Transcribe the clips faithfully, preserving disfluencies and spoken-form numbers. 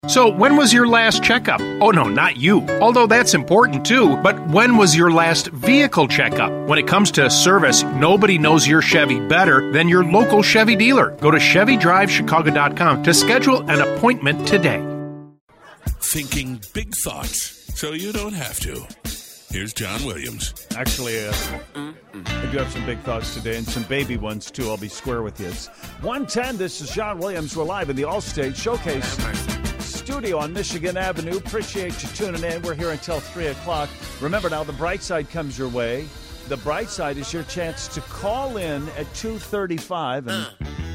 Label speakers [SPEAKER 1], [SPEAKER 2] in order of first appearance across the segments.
[SPEAKER 1] So, when was your last checkup? Oh, no, not you. Although that's important too, but when was your last vehicle checkup? When it comes to service, nobody knows your Chevy better than your local Chevy dealer. Go to Chevy Drive Chicago dot com to schedule an appointment today.
[SPEAKER 2] Thinking big thoughts so you don't have to. Here's John Williams.
[SPEAKER 3] Actually, uh, I do have some big thoughts today and some baby ones, too. I'll be square with you. It's one ten. This is John Williams. We're live in the Allstate Showcase studio on Michigan Avenue. Appreciate you tuning in. We're here until three o'clock. Remember now, the bright side comes your way. The bright side is your chance to call in at two thirty-five and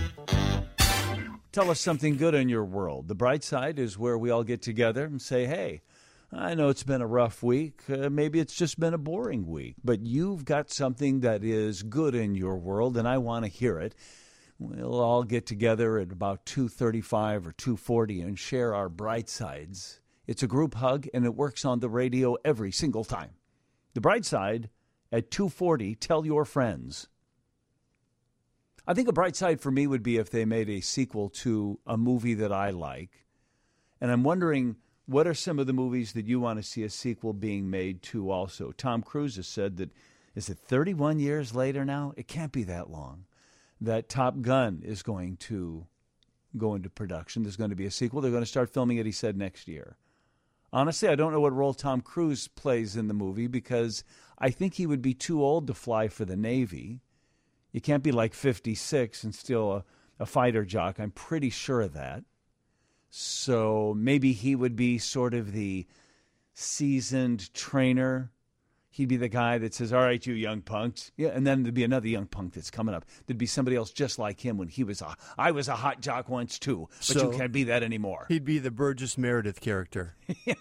[SPEAKER 3] tell us something good in your world. The bright side is where we all get together and say, hey, I know it's been a rough week. Uh, maybe it's just been a boring week. But you've got something that is good in your world, and I want to hear it. We'll all get together at about two thirty-five or two forty and share our bright sides. It's a group hug, and it works on the radio every single time. The bright side at two forty, tell your friends. I think a bright side for me would be if they made a sequel to a movie that I like. And I'm wondering, what are some of the movies that you want to see a sequel being made to also? Tom Cruise has said that, is it thirty-one years later now? It can't be that long. That Top Gun is going to go into production. There's going to be a sequel. They're going to start filming it, he said, next year. Honestly, I don't know what role Tom Cruise plays in the movie because I think he would be too old to fly for the Navy. You can't be like fifty-six and still a, a fighter jock. I'm pretty sure of that. So maybe he would be sort of the seasoned trainer. He'd be the guy that says, all right, you young punks. Yeah, and then there'd be another young punk that's coming up. There'd be somebody else just like him when he was a, I was a hot jock once too, but so you can't be that anymore.
[SPEAKER 4] He'd be the Burgess Meredith character.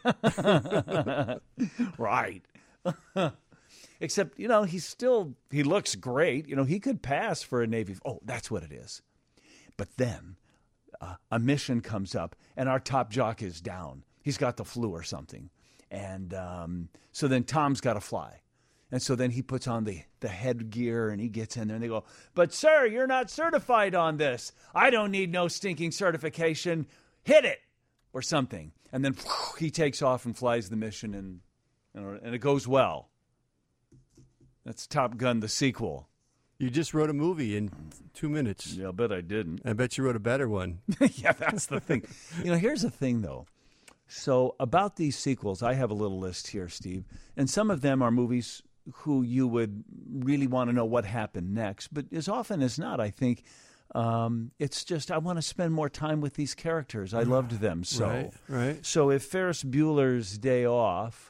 [SPEAKER 3] Right. Except, you know, he's still, he looks great. You know, he could pass for a Navy. Oh, that's what it is. But then uh, a mission comes up and our top jock is down. He's got the flu or something. And um, so then Tom's got to fly. And so then he puts on the, the headgear and he gets in there and they go, but sir, you're not certified on this. I don't need no stinking certification. Hit it or something. And then whew, he takes off and flies the mission and, you know, and it goes well. That's Top Gun, the sequel.
[SPEAKER 4] You just wrote a movie in two minutes.
[SPEAKER 3] Yeah, I bet I didn't.
[SPEAKER 4] I bet you wrote a better one.
[SPEAKER 3] Yeah, that's the thing. You know, here's the thing, though. So about these sequels, I have a little list here, Steve. And some of them are movies who you would really want to know what happened next. But as often as not, I think um, it's just I want to spend more time with these characters. I loved them so.
[SPEAKER 4] Right, right.
[SPEAKER 3] So if Ferris Bueller's Day Off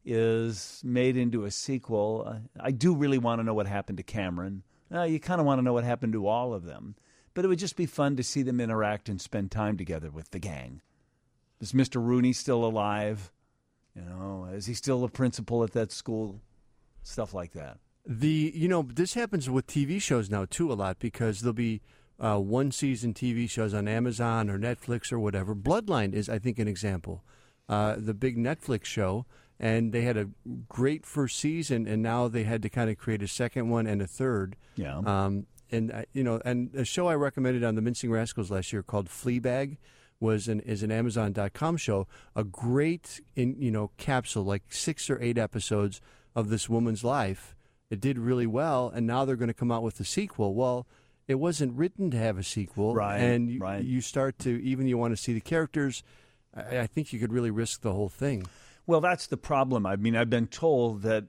[SPEAKER 3] is made into a sequel, uh, I do really want to know what happened to Cameron. Uh, you kind of want to know what happened to all of them. But it would just be fun to see them interact and spend time together with the gang. Is Mister Rooney still alive? You know, is he still a principal at that school? Stuff like that.
[SPEAKER 4] The you know this happens with T V shows now too a lot because there'll be uh, one season T V shows on Amazon or Netflix or whatever. Bloodline is, I think, an example. Uh, the big Netflix show, and they had a great first season, and now they had to kind of create a second one and a third.
[SPEAKER 3] Yeah.
[SPEAKER 4] Um, and uh, you know, and a show I recommended on the Mincing Rascals last year called Fleabag was an is an Amazon dot com show, a great in you know capsule, like six or eight episodes of this woman's life. It did really well, and now they're going to come out with a sequel. Well, it wasn't written to have a sequel,
[SPEAKER 3] right?
[SPEAKER 4] And you,
[SPEAKER 3] right.
[SPEAKER 4] you start to even you want to see the characters. I, I think you could really risk the whole thing.
[SPEAKER 3] Well, that's the problem. I mean, I've been told that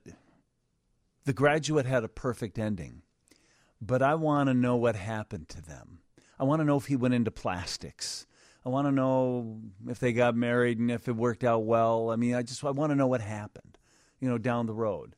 [SPEAKER 3] The Graduate had a perfect ending, but I want to know what happened to them. I want to know if he went into plastics. I want to know if they got married and if it worked out well. I mean, I just I want to know what happened, you know, down the road.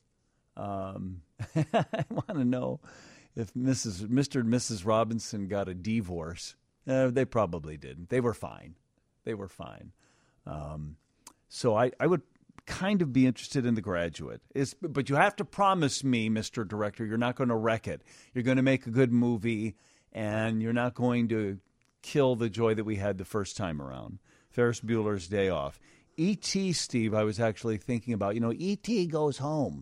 [SPEAKER 3] Um, I want to know if Missus Mister and Missus Robinson got a divorce. Uh, they probably didn't. They were fine. They were fine. Um, so I, I would kind of be interested in The Graduate. It's, but you have to promise me, Mister Director, you're not going to wreck it. You're going to make a good movie, and you're not going to kill the joy that we had the first time around. Ferris Bueller's Day Off. E T, Steve, I was actually thinking about, you know, E T goes home.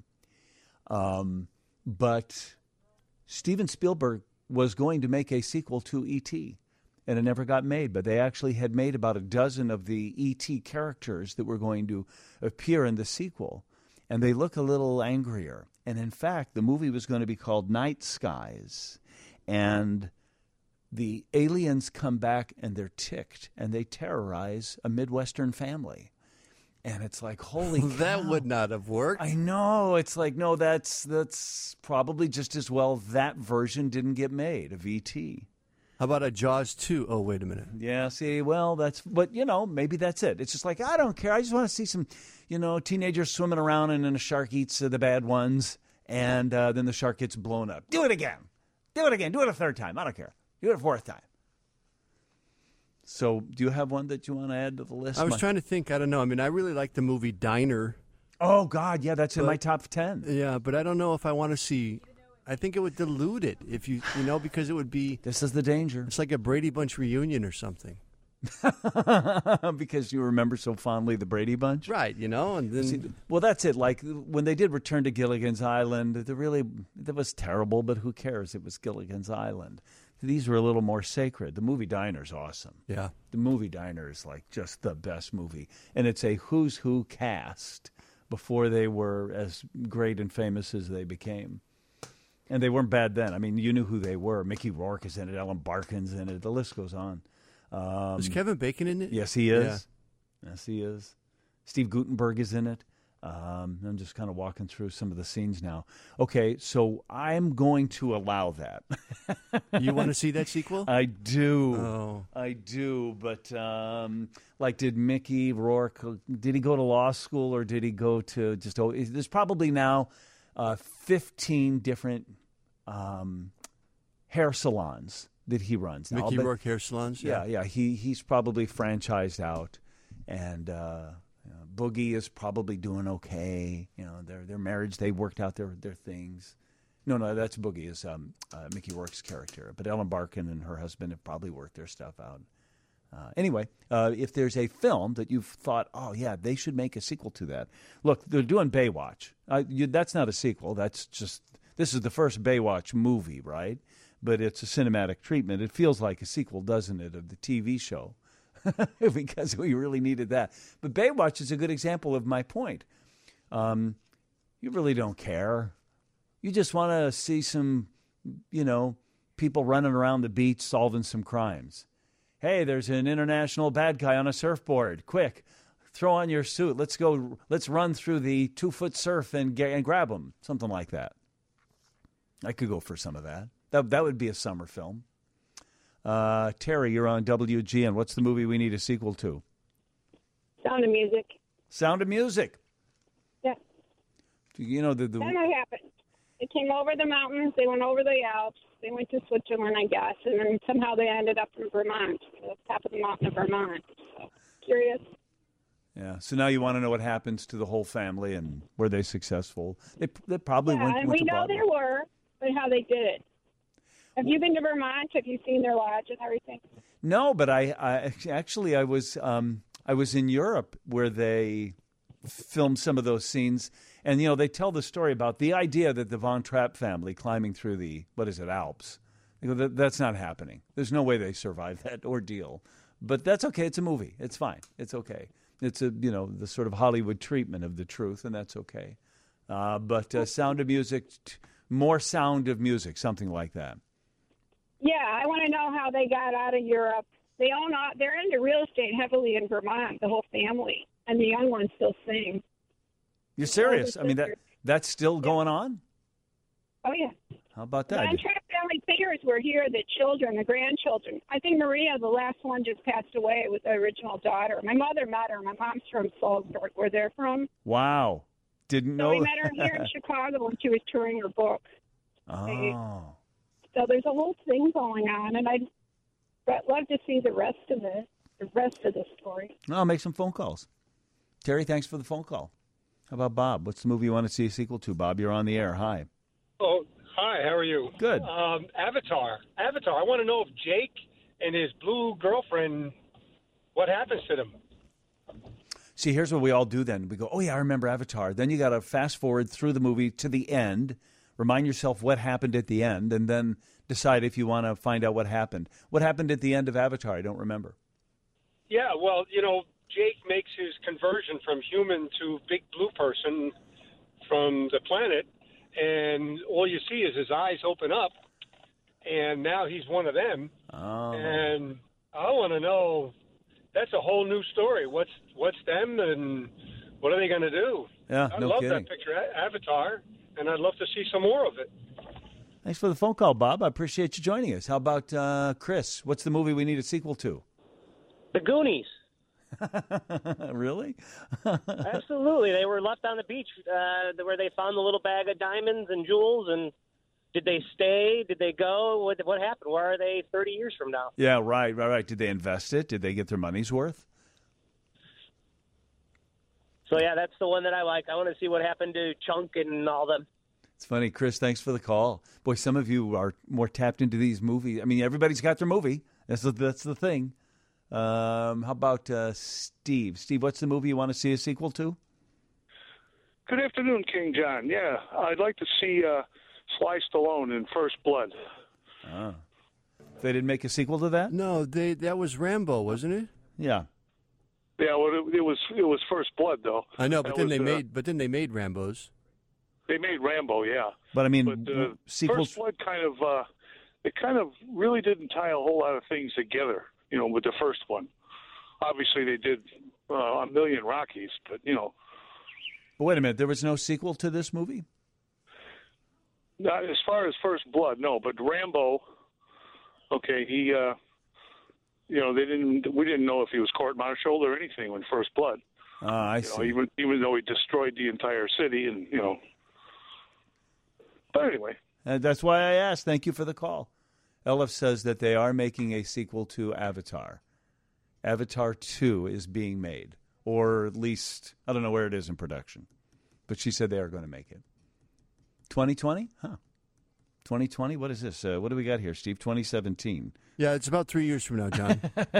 [SPEAKER 3] Um, but Steven Spielberg was going to make a sequel to E T and it never got made. But they actually had made about a dozen of the E T characters that were going to appear in the sequel, and they look a little angrier. And in fact, the movie was going to be called Night Skies, and the aliens come back and they're ticked, and they terrorize a Midwestern family. And it's like, holy cow.
[SPEAKER 4] That would not have worked.
[SPEAKER 3] I know. It's like, no, that's that's probably just as well that version didn't get made of E T.
[SPEAKER 4] How about a Jaws two? Oh, wait a minute.
[SPEAKER 3] Yeah, see, well, that's, but, you know, maybe that's it. It's just like, I don't care. I just want to see some, you know, teenagers swimming around and then a shark eats uh, the bad ones, and uh, then the shark gets blown up. Do it again. Do it again. Do it a third time. I don't care. Do it a fourth time. So, do you have one that you want to add to the list?
[SPEAKER 4] I was
[SPEAKER 3] my-
[SPEAKER 4] trying to think. I don't know. I mean, I really like the movie Diner.
[SPEAKER 3] Oh, God, yeah, that's in
[SPEAKER 4] But-
[SPEAKER 3] my top ten.
[SPEAKER 4] Yeah, but I don't know if I want to see. I think it would dilute it if you, you know, because it would be.
[SPEAKER 3] This is the danger.
[SPEAKER 4] It's like a Brady Bunch reunion or something.
[SPEAKER 3] Because you remember so fondly the Brady Bunch?
[SPEAKER 4] Right, you know, and then.
[SPEAKER 3] See, well, that's it. Like, when they did Return to Gilligan's Island, the really, that was terrible, but who cares? It was Gilligan's Island. These were a little more sacred. The movie Diner's awesome.
[SPEAKER 4] Yeah.
[SPEAKER 3] The movie Diner is like just the best movie. And it's a who's who cast before they were as great and famous as they became. And they weren't bad then. I mean, you knew who they were. Mickey Rourke is in it. Ellen Barkin's in it. The list goes on. Um,
[SPEAKER 4] Is Kevin Bacon in it?
[SPEAKER 3] Yes, he is. Yeah. Yes, he is. Steve Guttenberg is in it. Um, I'm just kind of walking through some of the scenes now. Okay, so I'm going to allow that.
[SPEAKER 4] You want to see that sequel?
[SPEAKER 3] I do.
[SPEAKER 4] Oh.
[SPEAKER 3] I do. But, um, like, did Mickey Rourke, did he go to law school or did he go to just, oh, there's probably now uh, fifteen different um, hair salons that he runs. Now,
[SPEAKER 4] Mickey
[SPEAKER 3] but-
[SPEAKER 4] Rourke hair salons?
[SPEAKER 3] Yeah, yeah. He he's probably franchised out, and uh, you know, Boogie is probably doing okay. You know, their their marriage, they worked out their their things. No, no, that's Boogie is um, uh, Mickey Rourke's character, but Ellen Barkin and her husband have probably worked their stuff out. Uh, anyway, uh, if there's a film that you've thought, oh yeah, they should make a sequel to that. Look, they're doing Baywatch. Uh, you, that's not a sequel. That's just this is the first Baywatch movie, right? But it's a cinematic treatment. It feels like a sequel, doesn't it, of the T V show? Because we really needed that. But Baywatch is a good example of my point. Um, you really don't care. You just want to see some, you know, people running around the beach solving some crimes. Hey, there's an international bad guy on a surfboard. Quick, throw on your suit. Let's go. Let's run through the two-foot surf and, get, and grab him. Something like that. I could go for some of that. That that would be a summer film. Uh, Terry, you're on W G N. What's the movie we need a sequel to?
[SPEAKER 5] Sound of Music.
[SPEAKER 3] Sound of Music.
[SPEAKER 5] Yeah.
[SPEAKER 3] You know the the.
[SPEAKER 5] Then what happened? They came over the mountains. They went over the Alps. They went to Switzerland, I guess, and then somehow they ended up in Vermont, the top of the mountain of Vermont. So, curious.
[SPEAKER 3] Yeah. So now you want to know what happens to the whole family and were they successful? They they probably
[SPEAKER 5] Yeah,
[SPEAKER 3] went.
[SPEAKER 5] and
[SPEAKER 3] went
[SPEAKER 5] we
[SPEAKER 3] to
[SPEAKER 5] know
[SPEAKER 3] Broadway.
[SPEAKER 5] there were, but how they did it. Have you been to Vermont? Have you seen their lodge and everything?
[SPEAKER 3] No, but I, I actually I was um, I was in Europe where they filmed some of those scenes, and you know they tell the story about the idea that the Von Trapp family climbing through the what is it Alps. You know, that, that's not happening. There's no way they survive that ordeal. But that's okay. It's a movie. It's fine. It's okay. It's a you know the sort of Hollywood treatment of the truth, and that's okay. Uh, but uh, Sound of Music, t- more Sound of Music, something like that.
[SPEAKER 5] Yeah, I want to know how they got out of Europe. They own, all, they're into real estate heavily in Vermont, the whole family, and the young ones still sing.
[SPEAKER 3] You're serious? I mean that that's still going on.
[SPEAKER 5] Oh yeah.
[SPEAKER 3] How about
[SPEAKER 5] The
[SPEAKER 3] that?
[SPEAKER 5] Von Trapp family figures were here, the children, the grandchildren. I think Maria, the last one, just passed away with the original daughter. My mother met her. My mom's from Salzburg, where they're from.
[SPEAKER 3] Wow. Didn't
[SPEAKER 5] So
[SPEAKER 3] know.
[SPEAKER 5] we met her here in Chicago when she was touring her book.
[SPEAKER 3] Oh.
[SPEAKER 5] So there's a whole thing going on, and I'd love to see the rest of it, the rest of the story.
[SPEAKER 3] I'll make some phone calls. Terry, thanks for the phone call. How about Bob? What's the movie you want to see a sequel to? Bob, you're on the air. Hi.
[SPEAKER 6] Oh, hi. How are you?
[SPEAKER 3] Good.
[SPEAKER 6] Um, Avatar. Avatar. I want to know if Jake and his blue girlfriend, what happens to them?
[SPEAKER 3] See, here's what we all do then. We go, oh, yeah, I remember Avatar. Then you got to fast forward through the movie to the end, Remind yourself what happened at the end, and then decide if you want to find out what happened. What happened at the end of Avatar? I don't remember.
[SPEAKER 6] Yeah, well, you know, Jake makes his conversion from human to big blue person from the planet, and all you see is his eyes open up, and now he's one of them.
[SPEAKER 3] Oh.
[SPEAKER 6] And I want to know, that's a whole new story. What's what's them, and what are they going to do?
[SPEAKER 3] Yeah,
[SPEAKER 6] I
[SPEAKER 3] no
[SPEAKER 6] love
[SPEAKER 3] kidding.
[SPEAKER 6] that picture, Avatar, and I'd love to see some more of it.
[SPEAKER 3] Thanks for the phone call, Bob. I appreciate you joining us. How about uh, Chris? What's the movie we need a sequel to?
[SPEAKER 7] The Goonies.
[SPEAKER 3] Really?
[SPEAKER 7] Absolutely. They were left on the beach uh, where they found the little bag of diamonds and jewels. And did they stay? Did they go? What, what happened? Where are they thirty years from now?
[SPEAKER 3] Yeah, right, right, right. Did they invest it? Did they get their money's worth?
[SPEAKER 7] So, yeah, that's the one that I like. I want to see what happened to Chunk and all them.
[SPEAKER 3] It's funny, Chris. Thanks for the call. Boy, some of you are more tapped into these movies. I mean, everybody's got their movie. That's the, that's the thing. Um, how about uh, Steve? Steve, what's the movie you want to see a sequel to?
[SPEAKER 8] Good afternoon, King John. Yeah, I'd like to see uh, Sly Stallone in First Blood.
[SPEAKER 3] Ah. They didn't make a sequel to that?
[SPEAKER 4] No, they that was Rambo, wasn't it?
[SPEAKER 3] Yeah.
[SPEAKER 8] Yeah, well, it, it was it was First Blood though.
[SPEAKER 4] I know, but
[SPEAKER 8] That
[SPEAKER 4] then
[SPEAKER 8] was,
[SPEAKER 4] they
[SPEAKER 8] uh,
[SPEAKER 4] made but then they made Rambos.
[SPEAKER 8] They made Rambo, yeah.
[SPEAKER 3] But I mean,
[SPEAKER 8] But uh,
[SPEAKER 3] sequels.
[SPEAKER 8] First Blood kind of uh, it kind of really didn't tie a whole lot of things together. You know, with the first one. Obviously, they did uh, a million Rockies, but you know.
[SPEAKER 3] But wait a minute, there was no sequel to this movie?
[SPEAKER 8] Not as far as First Blood, no. But Rambo, okay, he, uh, you know, they didn't. We didn't know if he was court-martialed or anything when First Blood.
[SPEAKER 3] Ah, I
[SPEAKER 8] You
[SPEAKER 3] see.
[SPEAKER 8] know, even even though he destroyed the entire city, and you know. But anyway,
[SPEAKER 3] And that's why I asked. Thank you for the call. Elif says that they are making a sequel to Avatar. Avatar two is being made, or at least, I don't know where it is in production, but she said they are going to make it. twenty twenty? Huh. twenty twenty? What is this? Uh, what do we got here, Steve? twenty seventeen.
[SPEAKER 4] Yeah, it's about three years from now, John.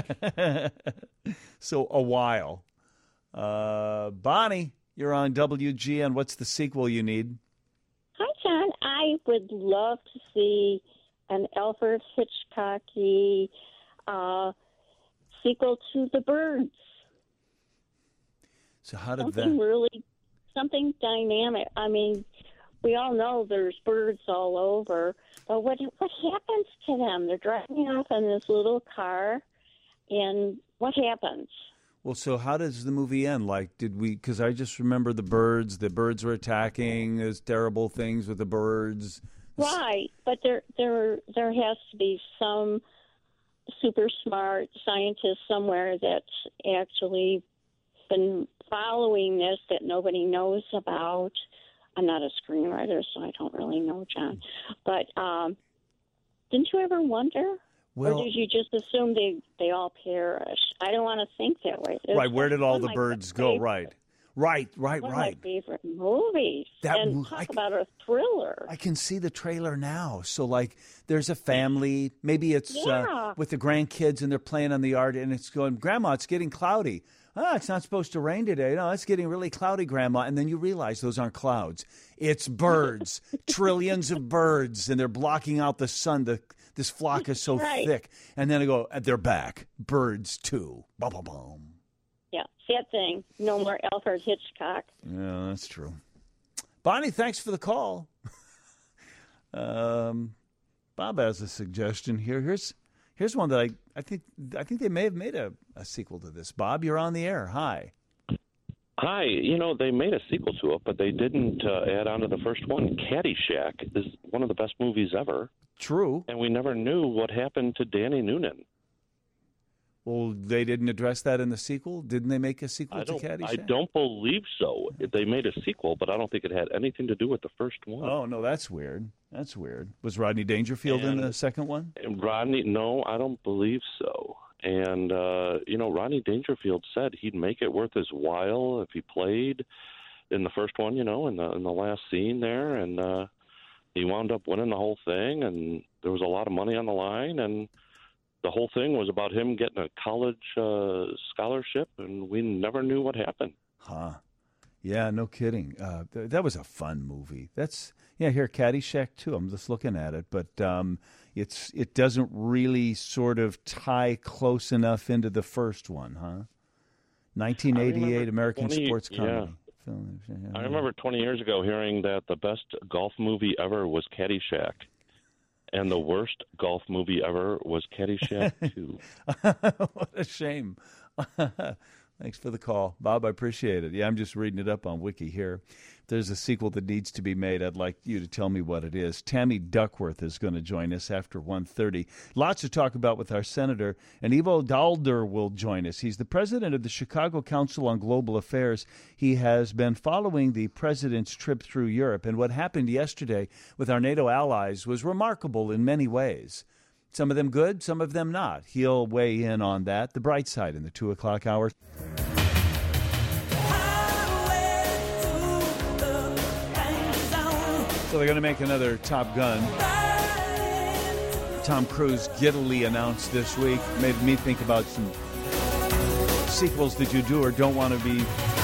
[SPEAKER 3] So a while. Uh, Bonnie, you're on W G N. What's the sequel you need?
[SPEAKER 9] Hi, John. I would love to see an Alfred Hitchcocky uh, sequel to The Birds.
[SPEAKER 3] So how did
[SPEAKER 9] Something
[SPEAKER 3] that...
[SPEAKER 9] really, something dynamic. I mean, we all know there's birds all over, but what what happens to them? They're driving off in this little car, and what happens?
[SPEAKER 3] Well, so how does the movie end? Like, did we? Because I just remember the birds. The birds were attacking. There's terrible things with the birds.
[SPEAKER 9] Right, but there there there has to be some super smart scientist somewhere that's actually been following this that nobody knows about. I'm not a screenwriter, so I don't really know, John. But um, didn't you ever wonder?
[SPEAKER 3] Well,
[SPEAKER 9] or did you just assume they, they all perish? I don't want to think that way. It's
[SPEAKER 3] right, where did all
[SPEAKER 9] one
[SPEAKER 3] the
[SPEAKER 9] of my
[SPEAKER 3] birds go?
[SPEAKER 9] favorite-
[SPEAKER 3] Right, right, right,
[SPEAKER 9] One
[SPEAKER 3] right.
[SPEAKER 9] of my favorite movies.
[SPEAKER 3] That
[SPEAKER 9] and
[SPEAKER 3] mo-
[SPEAKER 9] talk
[SPEAKER 3] I c-
[SPEAKER 9] about a thriller.
[SPEAKER 3] I can see the trailer now. So, like, there's a family. Maybe it's uh,
[SPEAKER 9] Yeah.
[SPEAKER 3] with the grandkids, and they're playing on the yard, and it's going, Grandma, it's getting cloudy. Oh, it's not supposed to rain today. No, it's getting really cloudy, Grandma. And then you realize those aren't clouds. It's birds, trillions of birds, and they're blocking out the sun. The, this flock is so
[SPEAKER 9] Right.
[SPEAKER 3] thick. And then I go, they're back. Birds, too. Bum, bum, bum.
[SPEAKER 9] Yeah, sad thing. No more Alfred Hitchcock.
[SPEAKER 3] Yeah, that's true. Bonnie, thanks for the call. um, Bob has a suggestion here. Here's here's one that I, I think I think they may have made a, a sequel to this. Bob, you're on the air. Hi.
[SPEAKER 10] Hi. You know, they made a sequel to it, but they didn't uh, add on to the first one. Caddyshack is one of the best movies ever.
[SPEAKER 3] True.
[SPEAKER 10] And we never knew what happened to Danny Noonan.
[SPEAKER 3] Well, they didn't address that in the sequel? Didn't they make a sequel
[SPEAKER 10] I
[SPEAKER 3] to
[SPEAKER 10] don't,
[SPEAKER 3] Caddyshack?
[SPEAKER 10] I don't believe so. They made a sequel, but I don't think it had anything to do with the first one.
[SPEAKER 3] Oh, no, that's weird. That's weird. Was Rodney Dangerfield in
[SPEAKER 10] And-
[SPEAKER 3] the second one?
[SPEAKER 10] And Rodney, no, I don't believe so. And, uh, you know, Rodney Dangerfield said he'd make it worth his while if he played in the first one, you know, in the in the last scene there. And uh, he wound up winning the whole thing, and there was a lot of money on the line. And the whole thing was about him getting a college uh, scholarship, and we never knew what happened.
[SPEAKER 3] Huh. Yeah, no kidding. Uh, th- that was a fun movie. That's yeah. Here, Caddyshack too. I'm just looking at it, but um, it's it doesn't really sort of tie close enough into the first one, huh? nineteen eighty-eight American
[SPEAKER 10] twenty,
[SPEAKER 3] sports comedy.
[SPEAKER 10] Yeah. I remember twenty years ago hearing that the best golf movie ever was Caddyshack, and the worst golf movie ever was Caddyshack two.
[SPEAKER 3] What a shame. Thanks for the call, Bob. I appreciate it. Yeah, I'm just reading it up on Wiki here. If there's a sequel that needs to be made, I'd like you to tell me what it is. Tammy Duckworth is going to join us after one thirty. Lots to talk about with our senator, and Ivo Daalder will join us. He's the president of the Chicago Council on Global Affairs. He has been following the president's trip through Europe, and what happened yesterday with our NATO allies was remarkable in many ways. Some of them good, some of them not. He'll weigh in on that. The bright side in the two o'clock hour. So they're going to make another Top Gun. Tom Cruise giddily announced this week. Made me think about some sequels that you do or don't want to be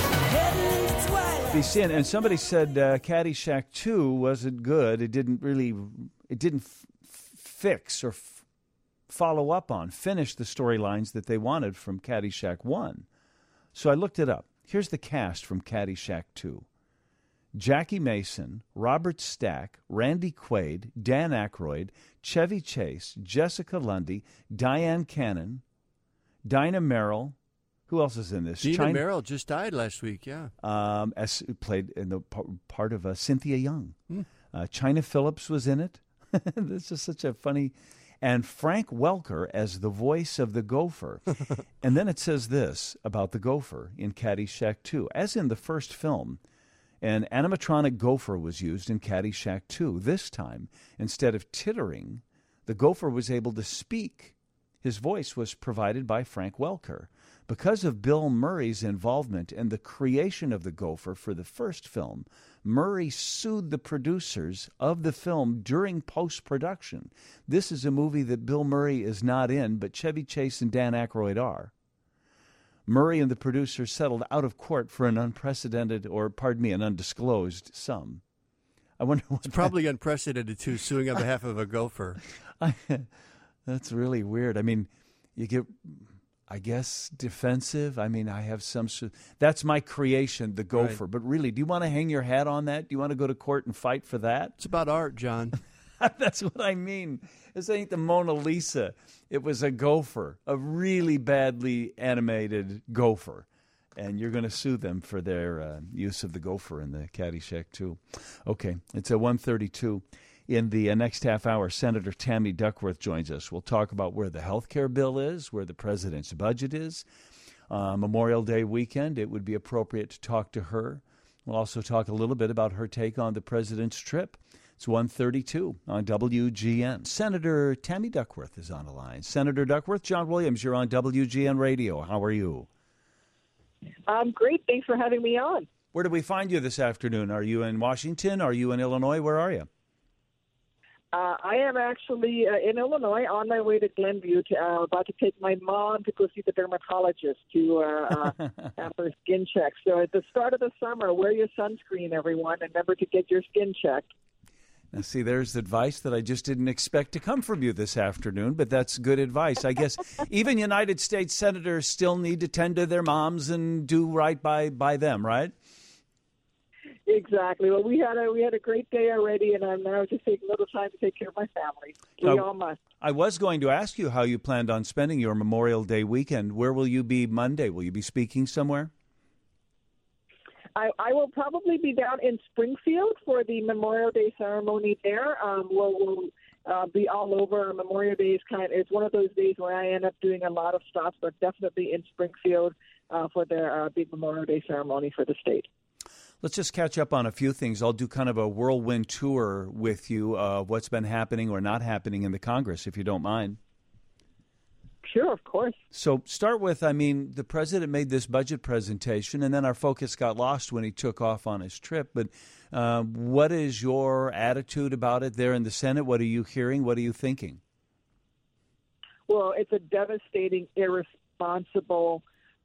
[SPEAKER 3] be seeing. And somebody said uh, Caddyshack two wasn't good. It didn't really, it didn't f- fix or f- follow up on, finish the storylines that they wanted from Caddyshack one. So I looked it up. Here's the cast from Caddyshack two. Jackie Mason, Robert Stack, Randy Quaid, Dan Aykroyd, Chevy Chase, Jessica Lundy, Diane Cannon, Dinah Merrill. Who else is in this?
[SPEAKER 4] Dinah
[SPEAKER 3] China,
[SPEAKER 4] Merrill just died last week, yeah.
[SPEAKER 3] Um, as played in the p- part of uh, Cynthia Young.
[SPEAKER 4] Hmm.
[SPEAKER 3] Uh, China Phillips was in it. This is such a funny... And Frank Welker as the voice of the gopher. And then it says this about the gopher in Caddyshack two. As in the first film, an animatronic gopher was used in Caddyshack two. This time, instead of tittering, the gopher was able to speak. His voice was provided by Frank Welker. Because of Bill Murray's involvement in the creation of the gopher for the first film, Murray sued the producers of the film during post-production. This is a movie that Bill Murray is not in, but Chevy Chase and Dan Aykroyd are. Murray and the producers settled out of court for an unprecedented, or pardon me, an undisclosed sum. I wonder what
[SPEAKER 4] It's probably unprecedented, too, suing on behalf of a gopher.
[SPEAKER 3] I, that's really weird. I mean, you get... I guess defensive. I mean, I have some. That's my creation, the gopher. Right. But really, do you want to hang your hat on that? Do you want to go to court and fight for that?
[SPEAKER 4] It's about art, John.
[SPEAKER 3] That's what I mean. This ain't the Mona Lisa. It was a gopher, a really badly animated gopher. And you're going to sue them for their uh, use of the gopher in the Caddyshack two. Okay, it's at one thirty-two. In the uh, next half hour, Senator Tammy Duckworth joins us. We'll talk about where the health care bill is, where the president's budget is. Uh, Memorial Day weekend, it would be appropriate to talk to her. We'll also talk a little bit about her take on the president's trip. It's one thirty-two on W G N. Senator Tammy Duckworth is on the line. Senator Duckworth, John Williams, you're on W G N Radio. How are you?
[SPEAKER 11] I'm great. Thanks for having me on.
[SPEAKER 3] Where do we find you this afternoon? Are you in Washington? Are you in Illinois? Where are you?
[SPEAKER 11] Uh, I am actually uh, in Illinois on my way to Glenview, to, uh, about to take my mom to go see the dermatologist to uh, uh, have her skin checked. So at the start of the summer, wear your sunscreen, everyone, and remember to get your skin checked.
[SPEAKER 3] Now, see, there's advice that I just didn't expect to come from you this afternoon, but that's good advice. I guess even United States senators still need to tend to their moms and do right by, by them, right?
[SPEAKER 11] Exactly. Well, we had a we had a great day already, and I'm now just taking a little time to take care of my family. We uh, all must.
[SPEAKER 3] I was going to ask you how you planned on spending your Memorial Day weekend. Where will you be Monday? Will you be speaking somewhere?
[SPEAKER 11] I, I will probably be down in Springfield for the Memorial Day ceremony there. Um, we'll we'll uh, be all over. Memorial Day is kind of, it's one of those days where I end up doing a lot of stops, but definitely in Springfield uh, for their uh, big Memorial Day ceremony for the state.
[SPEAKER 3] Let's just catch up on a few things. I'll do kind of a whirlwind tour with you of what's been happening or not happening in the Congress, if you don't mind.
[SPEAKER 11] Sure, of course.
[SPEAKER 3] So start with, I mean, the president made this budget presentation, and then our focus got lost when he took off on his trip. But uh, what is your attitude about it there in the Senate? What are you hearing? What are you thinking?
[SPEAKER 11] Well, it's a devastating, irresponsible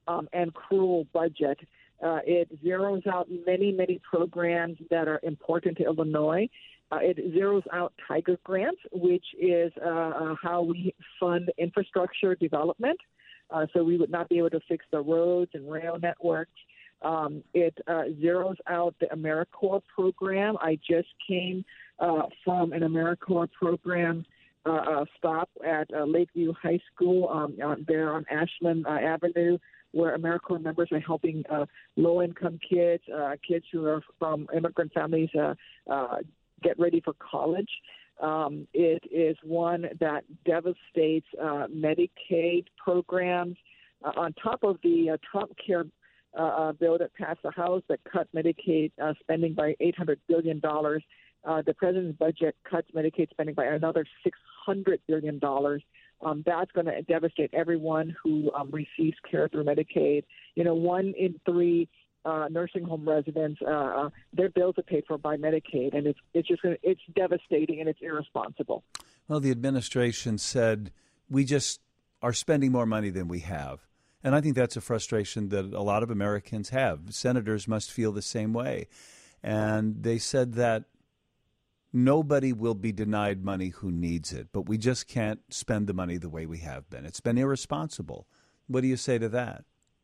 [SPEAKER 11] um, and cruel budget. Uh, it zeroes out many, many programs that are important to Illinois. Uh, it zeroes out Tiger Grants, which is uh, uh, how we fund infrastructure development. Uh, so we would not be able to fix the roads and rail networks. Um, it uh, zeroes out the AmeriCorps program. I just came uh, from an AmeriCorps program uh, uh, stop at uh, Lakeview High School um, uh, there on Ashland uh, Avenue, where AmeriCorps members are helping uh, low-income kids, uh, kids who are from immigrant families uh, uh, get ready for college. Um, it is one that devastates uh, Medicaid programs. Uh, on top of the uh, Trump Care uh, uh, bill that passed the House that cut Medicaid uh, spending by eight hundred billion dollars, uh, the president's budget cuts Medicaid spending by another six hundred billion dollars. Um, that's going to devastate everyone who um, receives care through Medicaid. You know, one in three uh, nursing home residents, uh, uh, their bills are paid for by Medicaid, and it's it's just gonna, it's devastating and it's irresponsible.
[SPEAKER 3] Well, the administration said we just are spending more money than we have, and I think that's a frustration that a lot of Americans have. Senators must feel the same way, and they said that nobody will be denied money who needs it, but we just can't spend the money the way we have been. It's been irresponsible. What do you say to that?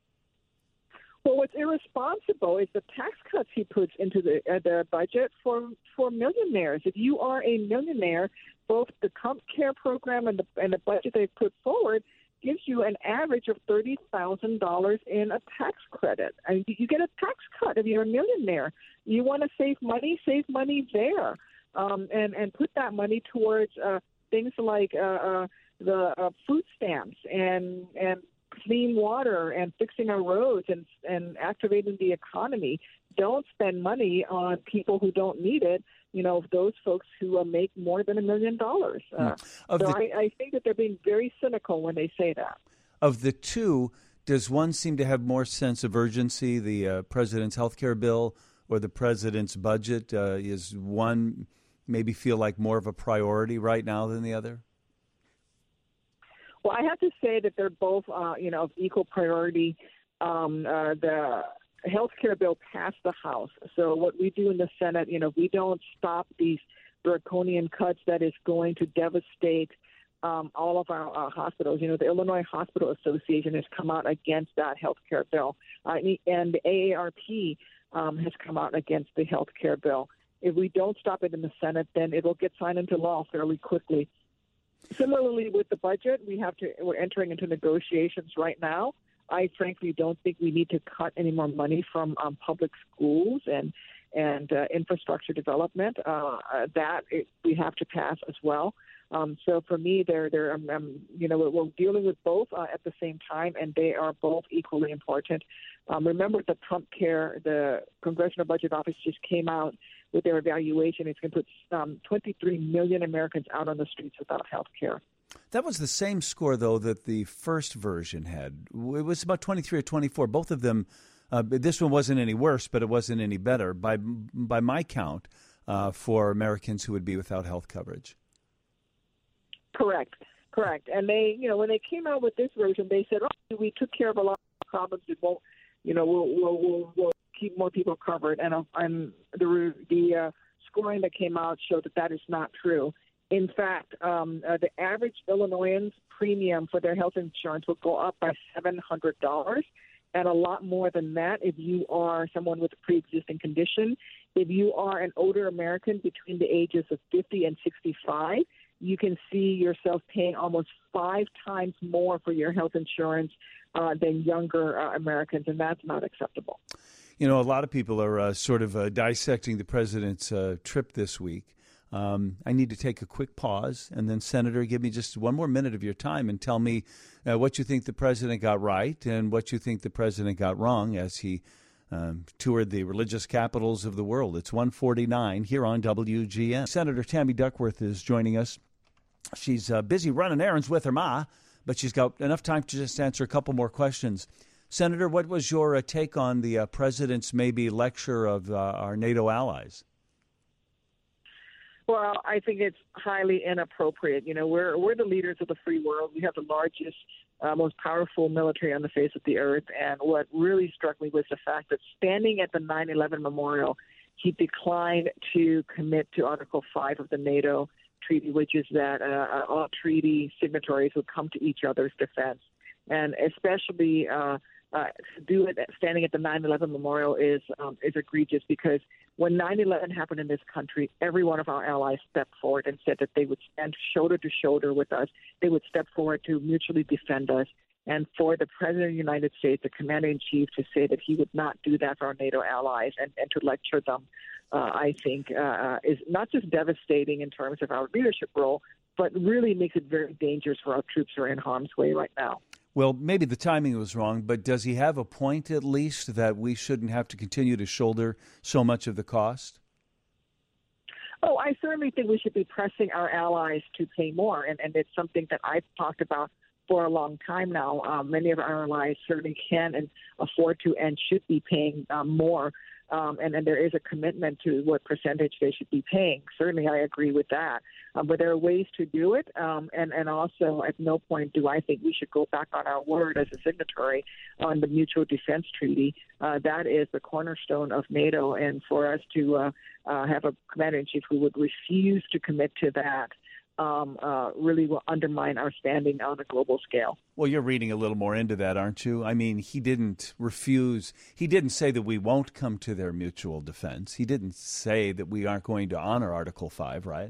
[SPEAKER 11] Well, what's irresponsible is the tax cuts he puts into the uh, the budget for for millionaires. If you are a millionaire, both the Trump Care program and the and the budget they put forward gives you an average of thirty thousand dollars in a tax credit. I mean, you get a tax cut if you're a millionaire. You want to save money, save money there. Um, and, and put that money towards uh, things like uh, uh, the uh, food stamps and and clean water and fixing our roads and and activating the economy. Don't spend money on people who don't need it. You know, those folks who uh, make more than a million dollars. Uh, so
[SPEAKER 3] the,
[SPEAKER 11] I, I think that they're being very cynical when they say that.
[SPEAKER 3] Of the two, does one seem to have more sense of urgency, the uh, president's health care bill or the president's budget? Uh, is one maybe feel like more of a priority right now than the other?
[SPEAKER 11] Well, I have to say that they're both, uh, you know, of equal priority. Um, uh, the health care bill passed the House. So what we do in the Senate, you know, we don't stop these draconian cuts that is going to devastate um, all of our uh, hospitals. You know, the Illinois Hospital Association has come out against that health care bill. Uh, and the A A R P um, has come out against the health care bill. If we don't stop it in the Senate, then it will get signed into law fairly quickly. Similarly, with the budget, we have to. We're entering into negotiations right now. I frankly don't think we need to cut any more money from um, public schools and and uh, infrastructure development. Uh, uh, that it, we have to pass as well. Um, so for me, they're they're um, um, you know we're dealing with both uh, at the same time, and they are both equally important. Um, remember, the Trump Care, the Congressional Budget Office just came out with their evaluation. It's going to put um, twenty-three million Americans out on the streets without health care.
[SPEAKER 3] That was the same score, though, that the first version had. It was about twenty-three or twenty-four. Both of them, uh, this one wasn't any worse, but it wasn't any better by by my count uh, for Americans who would be without health coverage.
[SPEAKER 11] Correct, correct. And they, you know, when they came out with this version, they said, "Oh, we took care of a lot of problems. It won't, you know, we'll we'll we'll, we'll keep more people covered." And uh, and the the uh, scoring that came out showed that that is not true. In fact, um, uh, the average Illinoisans' premium for their health insurance will go up by seven hundred dollars, and a lot more than that if you are someone with a pre-existing condition. If you are an older American between the ages of fifty and sixty-five, you can see yourself paying almost five times more for your health insurance uh, than younger uh, Americans, and that's not acceptable.
[SPEAKER 3] You know, a lot of people are uh, sort of uh, dissecting the president's uh, trip this week. Um, I need to take a quick pause, and then, Senator, give me just one more minute of your time and tell me uh, what you think the president got right and what you think the president got wrong as he um, toured the religious capitals of the world. It's one forty-nine here on W G N. Senator Tammy Duckworth is joining us. She's uh, busy running errands with her ma, but she's got enough time to just answer a couple more questions. Senator, what was your uh, take on the uh, president's maybe lecture of uh, our NATO allies?
[SPEAKER 11] Well, I think it's highly inappropriate. You know, we're we're the leaders of the free world. We have the largest uh, most powerful military on the face of the earth. And what really struck me was the fact that standing at the nine eleven memorial, he declined to commit to Article five of the NATO treaty, which is that uh, all treaty signatories would come to each other's defense. And especially uh, uh, to do it standing at the nine eleven memorial is um, is egregious, because when nine eleven happened in this country, every one of our allies stepped forward and said that they would stand shoulder to shoulder with us. They would step forward to mutually defend us. And for the President of the United States, the Commander-in-Chief, to say that he would not do that for our NATO allies and, and to lecture them, uh, I think, uh, is not just devastating in terms of our leadership role, but really makes it very dangerous for our troops who are in harm's way right now.
[SPEAKER 3] Well, maybe the timing was wrong, but does he have a point at least that we shouldn't have to continue to shoulder so much of the cost?
[SPEAKER 11] Oh, I certainly think we should be pressing our allies to pay more, and, and it's something that I've talked about for a long time now. Um, many of our allies certainly can and afford to and should be paying um, more, um, and, and there is a commitment to what percentage they should be paying. Certainly, I agree with that. Um, but there are ways to do it, um, and, and also at no point do I think we should go back on our word as a signatory on the Mutual Defense Treaty. Uh, that is the cornerstone of NATO, and for us to uh, uh, have a commander-in-chief who would refuse to commit to that Um, uh, really will undermine our standing on a global scale.
[SPEAKER 3] Well, you're reading a little more into that, aren't you? I mean, he didn't refuse. He didn't say that we won't come to their mutual defense. He didn't say that we aren't going to honor Article five, right?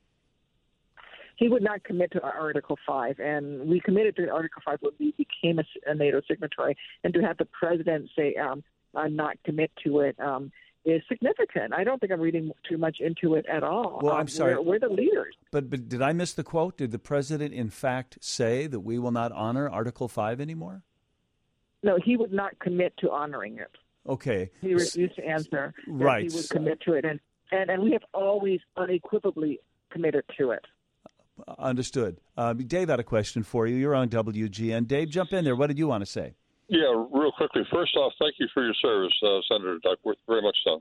[SPEAKER 11] He would not commit to Article five, and we committed to Article five when we became a, a NATO signatory. And to have the president say um, uh, not commit to it um, is significant. I don't think I'm reading too much into it at all.
[SPEAKER 3] Well,
[SPEAKER 11] um,
[SPEAKER 3] I'm sorry.
[SPEAKER 11] We're, we're the leaders.
[SPEAKER 3] But but did I miss the quote? Did the president, in fact, say that we will not honor Article five anymore?
[SPEAKER 11] No, he would not commit to honoring it.
[SPEAKER 3] Okay.
[SPEAKER 11] He refused to answer that
[SPEAKER 3] right.
[SPEAKER 11] he would commit to it. And, and, and we have always unequivocally committed to it.
[SPEAKER 3] Understood. Uh, Dave had a question for you. You're on W G N. Dave, jump in there. What did you want to say?
[SPEAKER 12] Yeah, real quickly. First off, thank you for your service, uh, Senator Duckworth. Very much so.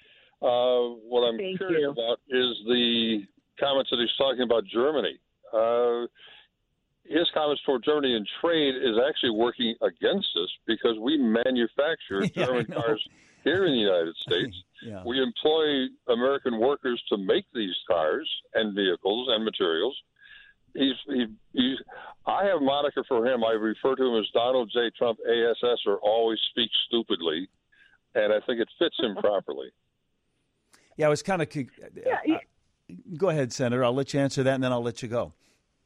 [SPEAKER 12] Uh, what I'm
[SPEAKER 11] Thank
[SPEAKER 12] curious
[SPEAKER 11] you.
[SPEAKER 12] about is the comments that he's talking about Germany. Uh, his comments toward Germany in trade is actually working against us because we manufacture
[SPEAKER 3] Yeah,
[SPEAKER 12] German cars here in the United States.
[SPEAKER 3] Yeah.
[SPEAKER 12] We employ American workers to make these cars and vehicles and materials. He's, he, he's, I have a moniker for him. I refer to him as Donald J. Trump, A S S, or always speak stupidly, and I think it fits him properly.
[SPEAKER 3] Yeah, I was kind of. Uh,
[SPEAKER 11] Yeah, he-
[SPEAKER 3] uh, go ahead, Senator. I'll let you answer that, and then I'll let you go.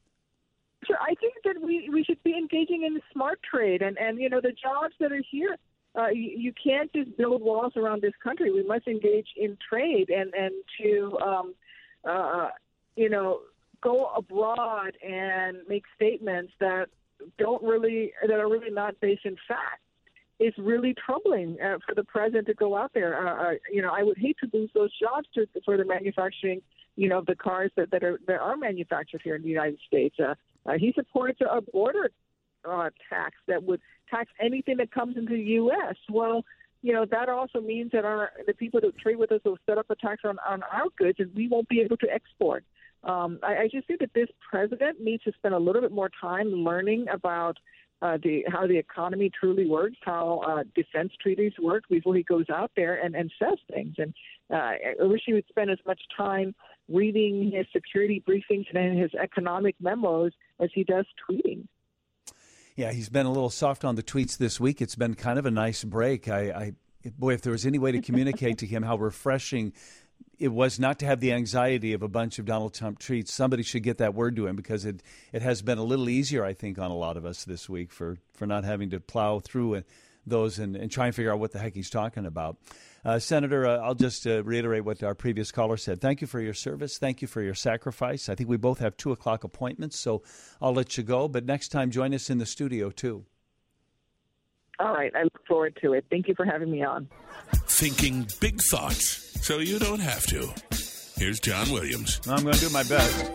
[SPEAKER 11] Sure, I think that we, we should be engaging in smart trade, and, and you know the jobs that are here. Uh, you, you can't just build walls around this country. We must engage in trade and and to um, uh, you know go abroad and make statements that don't really that are really not based in fact. It's really troubling uh, for the president to go out there. Uh, uh, you know, I would hate to lose those jobs to, for the manufacturing, you know, the cars that, that are that are manufactured here in the United States. Uh, uh, he supports a border uh, tax that would tax anything that comes into the U S. Well, you know, that also means that our the people that trade with us will set up a tax on, on our goods, and we won't be able to export. Um, I, I just think that this president needs to spend a little bit more time learning about Uh, the, how the economy truly works, how uh, defense treaties work before he goes out there and, and says things. And uh, I wish he would spend as much time reading his security briefings and his economic memos as he does tweeting.
[SPEAKER 3] Yeah, he's been a little soft on the tweets this week. It's been kind of a nice break. I, I boy, if there was any way to communicate to him how refreshing it was not to have the anxiety of a bunch of Donald Trump tweets, somebody should get that word to him, because it, it has been a little easier, I think, on a lot of us this week for, for not having to plow through those and, and try and figure out what the heck he's talking about. Uh, Senator, uh, I'll just uh, reiterate what our previous caller said. Thank you for your service. Thank you for your sacrifice. I think we both have two o'clock appointments, so I'll let you go. But next time, join us in the studio, too.
[SPEAKER 11] All right. I look forward to it. Thank you for having me on.
[SPEAKER 2] Thinking big thoughts so you don't have to. Here's John Williams.
[SPEAKER 3] I'm going to do my best.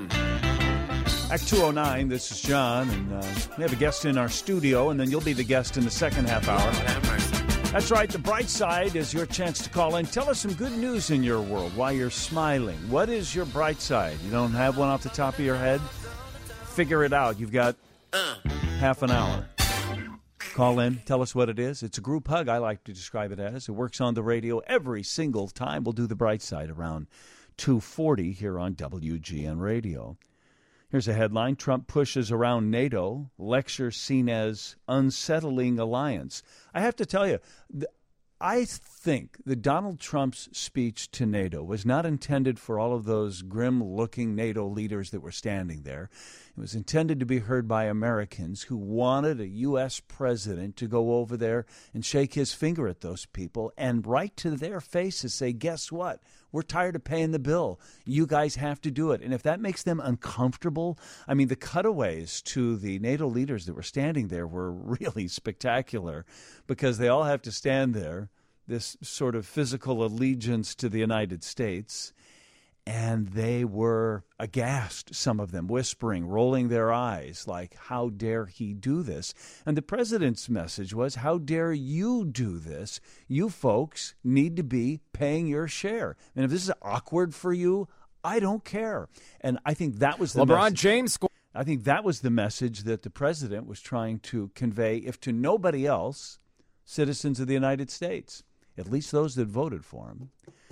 [SPEAKER 3] Act two oh nine, this is John, and uh, we have a guest in our studio, and then you'll be the guest in the second half hour. That's right, the bright side is your chance to call in. Tell us some good news in your world while you're smiling. What is your bright side? You don't have one off the top of your head? Figure it out. You've got half an hour. Call in, tell us what it is. It's a group hug, I like to describe it as. It works on the radio every single time. We'll do the bright side around two forty here on W G N Radio. Here's a headline. Trump pushes around NATO, lecture seen as unsettling alliance. I have to tell you, I think that Donald Trump's speech to NATO was not intended for all of those grim-looking NATO leaders that were standing there. It was intended to be heard by Americans who wanted a U S president to go over there and shake his finger at those people and right to their faces say, guess what? We're tired of paying the bill. You guys have to do it. And if that makes them uncomfortable, I mean, the cutaways to the NATO leaders that were standing there were really spectacular because they all have to stand there, this sort of physical allegiance to the United States. And they were aghast, some of them, whispering, rolling their eyes, like, how dare he do this? And the president's message was, how dare you do this? You folks need to be paying your share. And if this is awkward for you, I don't care. And I think that was the
[SPEAKER 13] LeBron
[SPEAKER 3] message.
[SPEAKER 13] James scored.
[SPEAKER 3] I think that was the message that the president was trying to convey, if to nobody else, citizens of the United States, at least those that voted for him.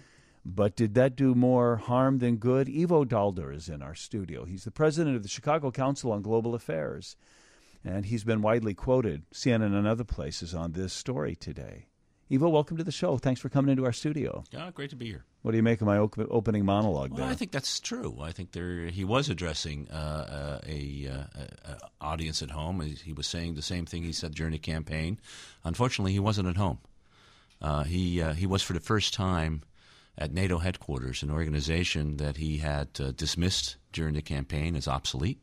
[SPEAKER 3] But did that do more harm than good? Ivo Daalder is in our studio. He's the president of the Chicago Council on Global Affairs, and he's been widely quoted, C N N and other places, on this story today. Ivo, welcome to the show. Thanks for coming into our studio.
[SPEAKER 14] Yeah, great to be here.
[SPEAKER 3] What do you make of my op- opening monologue
[SPEAKER 14] well,
[SPEAKER 3] there?
[SPEAKER 14] I think that's true. I think there he was addressing uh, a, uh, a audience at home. He was saying the same thing he said during the campaign. Unfortunately, he wasn't at home. Uh, he uh, he was for the first time at NATO headquarters, an organization that he had uh, dismissed during the campaign as obsolete,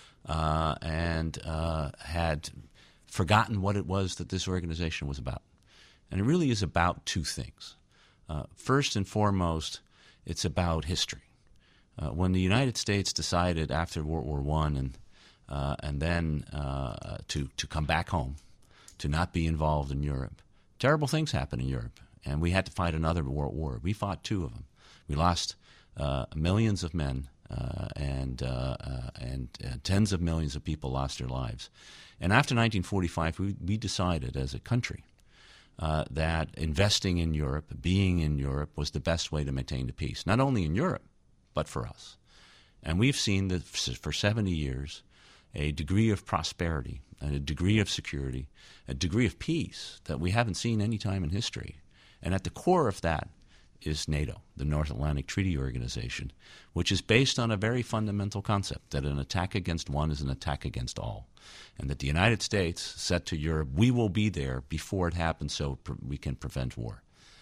[SPEAKER 14] uh, and uh, had forgotten what it was that this organization was about. And it really is about two things. Uh, first and foremost, it's about history. Uh, when the United States decided after World War One and uh, and then uh, to to come back home, to not be involved in Europe, terrible things happened in Europe. And we had to fight another world war. We fought two of them. We lost uh, millions of men, uh, and uh, uh, and uh, tens of millions of people lost their lives. And after nineteen forty-five, we, we decided as a country uh, that investing in Europe, being in Europe, was the best way to maintain the peace, not only in Europe, but for us. And we've seen that for seventy years, a degree of prosperity and a degree of security, a degree of peace that we haven't seen any time in history. And at the core of that is NATO, the North Atlantic Treaty Organization, which is based on a very fundamental concept that an attack against one is an attack against all, and that the United States said to Europe, we will be there before it happens so pr- we can prevent war.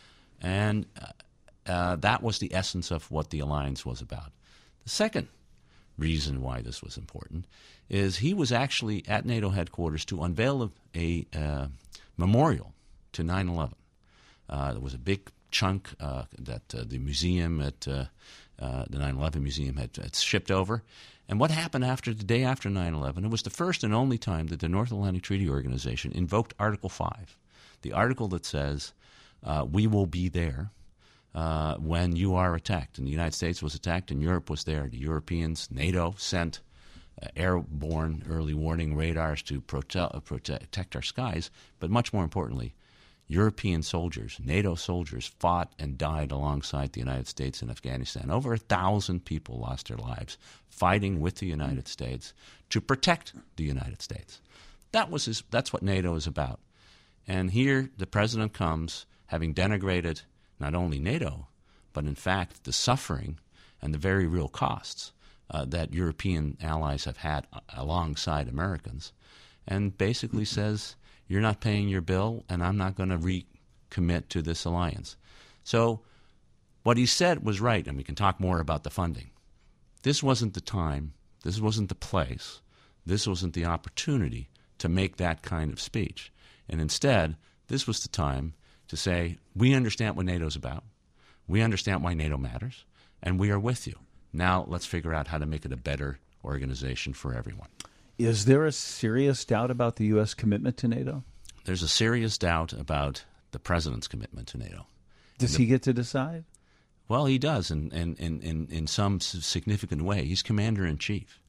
[SPEAKER 14] And uh, uh, that was the essence of what the alliance was about. The second reason why this was important is he was actually at NATO headquarters to unveil a, a uh, memorial to nine eleven. Uh, there was a big chunk uh, that uh, the museum at uh, uh, the nine eleven Museum had, had shipped over. And what happened after the day after nine eleven? It was the first and only time that the North Atlantic Treaty Organization invoked Article five, the article that says uh, we will be there uh, when you are attacked. And the United States was attacked and Europe was there. The Europeans, NATO, sent uh, airborne early warning radars to prote- uh, protect our skies. But much more importantly, European soldiers, NATO soldiers, fought and died alongside the United States in Afghanistan. Over a thousand people lost their lives fighting with the United States to protect the United States. That was his, that's what NATO is about. And here the president comes, having denigrated not only NATO, but in fact the suffering and the very real costs uh, that European allies have had alongside Americans, and basically says, you're not paying your bill, and I'm not going to recommit to this alliance. So what he said was right, and we can talk more about the funding. This wasn't the time, this wasn't the place, this wasn't the opportunity to make that kind of speech. And instead, this was the time to say, we understand what NATO's about, we understand why NATO matters, and we are with you. Now let's figure out how to make it a better organization for everyone.
[SPEAKER 3] Is there a serious doubt about the U S commitment to NATO?
[SPEAKER 14] There's a serious doubt about the president's commitment to NATO.
[SPEAKER 3] Does
[SPEAKER 14] the,
[SPEAKER 3] he get to decide?
[SPEAKER 14] Well, he does in, in, in, in some significant way. He's commander-in-chief.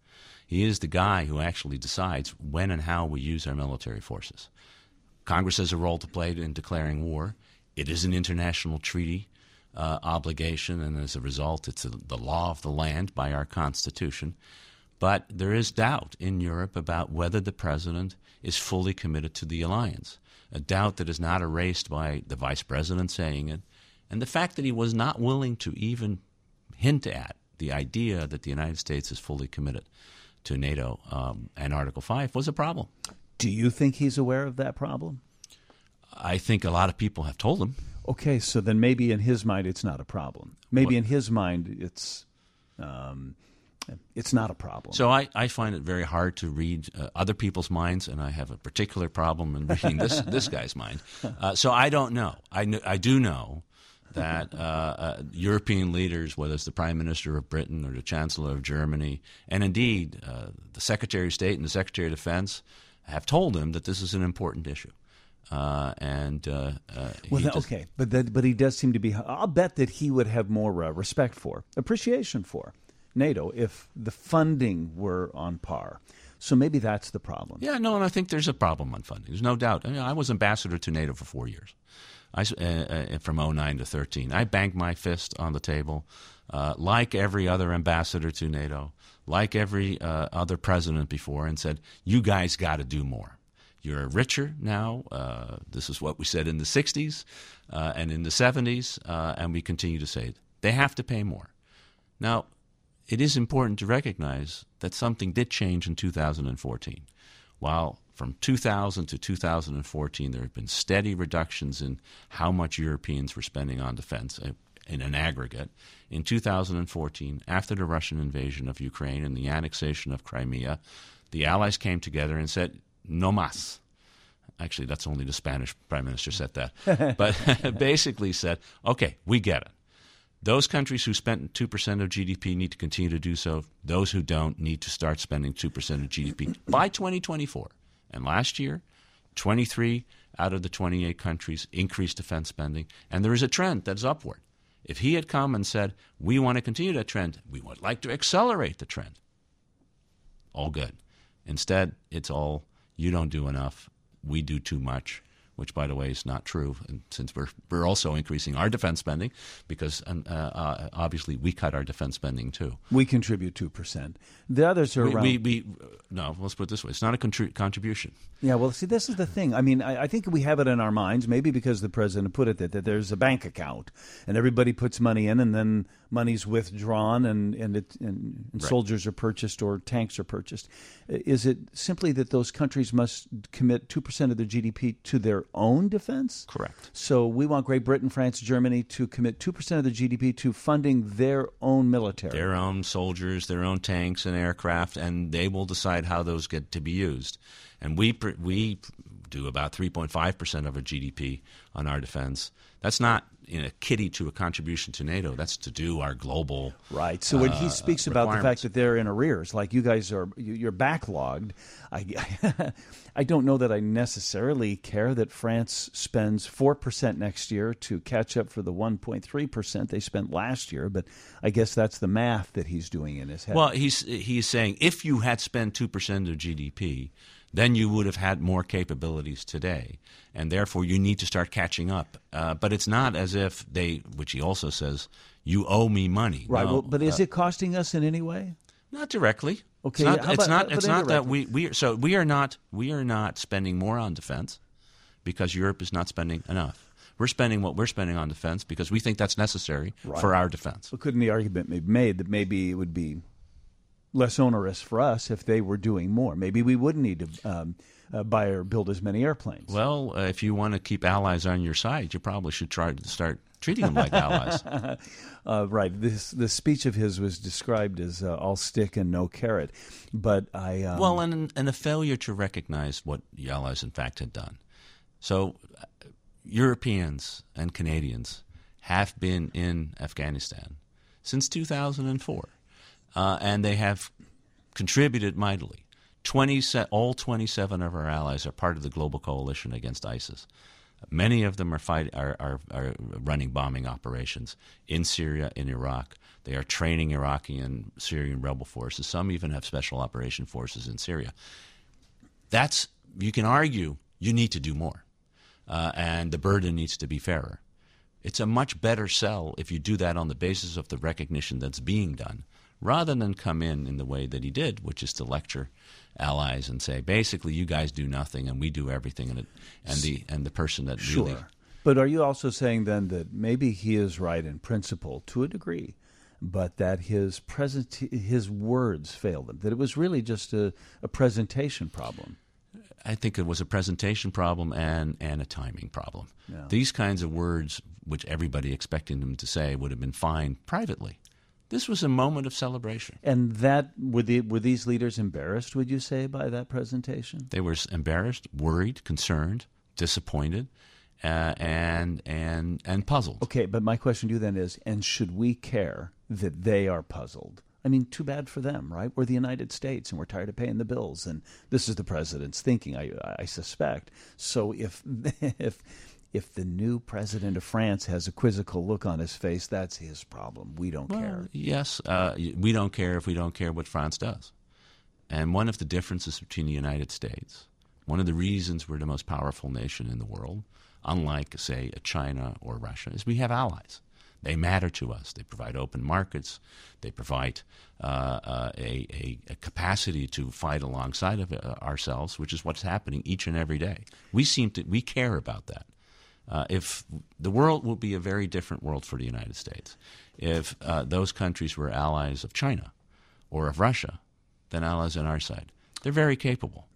[SPEAKER 14] He is the guy who actually decides when and how we use our military forces. Congress has a role to play in declaring war. It is an international treaty uh, obligation, and as a result, it's a, the law of the land by our Constitution. But there is doubt in Europe about whether the president is fully committed to the alliance, a doubt that is not erased by the vice president saying it, and the fact that he was not willing to even hint at the idea that the United States is fully committed to NATO um, and Article five was a problem.
[SPEAKER 3] Do you think he's aware of that problem?
[SPEAKER 14] I think a lot of people have told him.
[SPEAKER 3] Okay, so then maybe in his mind it's not a problem. Maybe
[SPEAKER 14] What?
[SPEAKER 3] in his mind it's um, it's not a problem.
[SPEAKER 14] So I, I find it very hard to read uh, other people's minds, and I have a particular problem in reading this this guy's mind. Uh, so I don't know. I, kn- I do know that uh, uh, European leaders, whether it's the Prime Minister of Britain or the Chancellor of Germany, and indeed uh, the Secretary of State and the Secretary of Defense, have told him that this is an important issue. Uh, and uh, uh,
[SPEAKER 3] well,
[SPEAKER 14] he
[SPEAKER 3] that,
[SPEAKER 14] does-
[SPEAKER 3] okay, but that, but he does seem to be. I'll bet that he would have more uh, respect for, appreciation for NATO if the funding were on par. So maybe that's the problem.
[SPEAKER 14] Yeah, no, and I think there's a problem on funding. There's no doubt. I mean, I was ambassador to NATO for four years, I, uh, uh, from oh nine to thirteen. I banged my fist on the table, uh, like every other ambassador to NATO, like every uh, other president before, and said, you guys got to do more. You're richer now. Uh, this is what we said in the sixties uh, and in the seventies, uh, and we continue to say it. They have to pay more. Now, it is important to recognize that something did change in two thousand fourteen. While from two thousand to two thousand fourteen, there have been steady reductions in how much Europeans were spending on defense in an aggregate. In two thousand fourteen, after the Russian invasion of Ukraine and the annexation of Crimea, the Allies came together and said, no más. Actually, that's only the Spanish prime minister said that. But basically said, okay, we get it. Those countries who spent two percent of G D P need to continue to do so. Those who don't need to start spending two percent of G D P by twenty twenty-four. And last year, twenty-three out of the twenty-eight countries increased defense spending. And there is a trend that's upward. If he had come and said, we want to continue that trend, we would like to accelerate the trend, all good. Instead, it's all, you don't do enough, we do too much, which, by the way, is not true. And since we're we're also increasing our defense spending, because uh, uh, obviously we cut our defense spending too.
[SPEAKER 3] We contribute two percent. The others are
[SPEAKER 14] we,
[SPEAKER 3] around.
[SPEAKER 14] We, we, no, let's put it this way. It's not a contri- contribution.
[SPEAKER 3] Yeah, well, see, this is the thing. I mean, I, I think we have it in our minds, maybe because the president put it that, that there's a bank account, and everybody puts money in, and then money's withdrawn, and, and, it, and, and
[SPEAKER 14] Right.
[SPEAKER 3] soldiers are purchased or tanks are purchased. Is it simply that those countries must commit two percent of their G D P to their own defense?
[SPEAKER 14] Correct.
[SPEAKER 3] So we want Great Britain, France, Germany to commit two percent of their G D P to funding their own military.
[SPEAKER 14] Their own soldiers, their own tanks and aircraft, and they will decide how those get to be used. And we pr- we do about three point five percent of our G D P on our defense. That's not in a kitty to a contribution to NATO. That's to do our global
[SPEAKER 3] Right. So when he
[SPEAKER 14] uh,
[SPEAKER 3] speaks about the fact
[SPEAKER 14] requirements.
[SPEAKER 3] that they're in arrears, like you guys are, you- you're backlogged, I, I don't know that I necessarily care that France spends four percent next year to catch up for the one point three percent they spent last year, but I guess that's the math that he's doing in his head.
[SPEAKER 14] Well, he's he's saying if you had spent two percent of G D P, then you would have had more capabilities today, and therefore you need to start catching up. Uh, but it's not as if they, which he also says, you owe me money.
[SPEAKER 3] right.
[SPEAKER 14] No,
[SPEAKER 3] Well, but is
[SPEAKER 14] uh,
[SPEAKER 3] it costing us in any way?
[SPEAKER 14] not directly?
[SPEAKER 3] Okay,
[SPEAKER 14] It's not.
[SPEAKER 3] how
[SPEAKER 14] It's
[SPEAKER 3] about-
[SPEAKER 14] not,
[SPEAKER 3] but
[SPEAKER 14] it's not that
[SPEAKER 3] indirectly?
[SPEAKER 14] we we are, so we are not we are not spending more on defense because Europe is not spending enough. We're spending what we're spending on defense because we think that's necessary
[SPEAKER 3] Right.
[SPEAKER 14] for our defense.
[SPEAKER 3] So couldn't the argument be made that maybe it would be less onerous for us if they were doing more? Maybe we wouldn't need to um, uh, buy or build as many airplanes.
[SPEAKER 14] Well, uh, if you want to keep allies on your side, you probably should try to start treating them like allies.
[SPEAKER 3] Uh, right. This the speech of his was described as uh, all stick and no carrot, but I um,
[SPEAKER 14] Well, and and a failure to recognize what the allies in fact had done. So, uh, Europeans and Canadians have been in Afghanistan since two thousand four, uh, and they have contributed mightily. twenty, all twenty-seven of our allies are part of the global coalition against ISIS. Many of them are, fight, are, are, are running bombing operations in Syria, in Iraq. They are training Iraqi and Syrian rebel forces. Some even have special operation forces in Syria. That's, you can argue you need to do more, uh, and the burden needs to be fairer. It's a much better sell if you do that on the basis of the recognition that's being done, rather than come in in the way that he did, which is to lecture allies and say, basically, you guys do nothing and we do everything, and it, and the and the person that
[SPEAKER 3] Sure.
[SPEAKER 14] really.
[SPEAKER 3] But are you also saying then that maybe he is right in principle to a degree, but that his present his words failed him, that it was really just a, a presentation problem?
[SPEAKER 14] I think it was a presentation problem and, and a timing problem.
[SPEAKER 3] Yeah.
[SPEAKER 14] These kinds of words, which everybody expected him to say, would have been fine privately. This was a moment of celebration.
[SPEAKER 3] And that were the were these leaders embarrassed, would you say, by that presentation?
[SPEAKER 14] They were embarrassed, worried, concerned, disappointed, uh, and and and puzzled.
[SPEAKER 3] Okay, but my question to you then is, and should we care that they are puzzled? I mean, too bad for them, right? We're the United States, and we're tired of paying the bills, and this is the president's thinking, I, I suspect. So if if if the new president of France has a quizzical look on his face, that's his problem. We don't
[SPEAKER 14] Well,
[SPEAKER 3] care.
[SPEAKER 14] Yes, uh, we don't care if we don't care what France does. And one of the differences between the United States, one of the reasons we're the most powerful nation in the world, unlike, say, a China or Russia, is we have allies. They matter to us. They provide open markets. They provide uh, uh, a, a, a capacity to fight alongside of uh, ourselves, which is what's happening each and every day. We seem to we care about that. Uh, if the world will be a very different world for the United States if uh, those countries were allies of China or of Russia than allies on our side. They're very capable,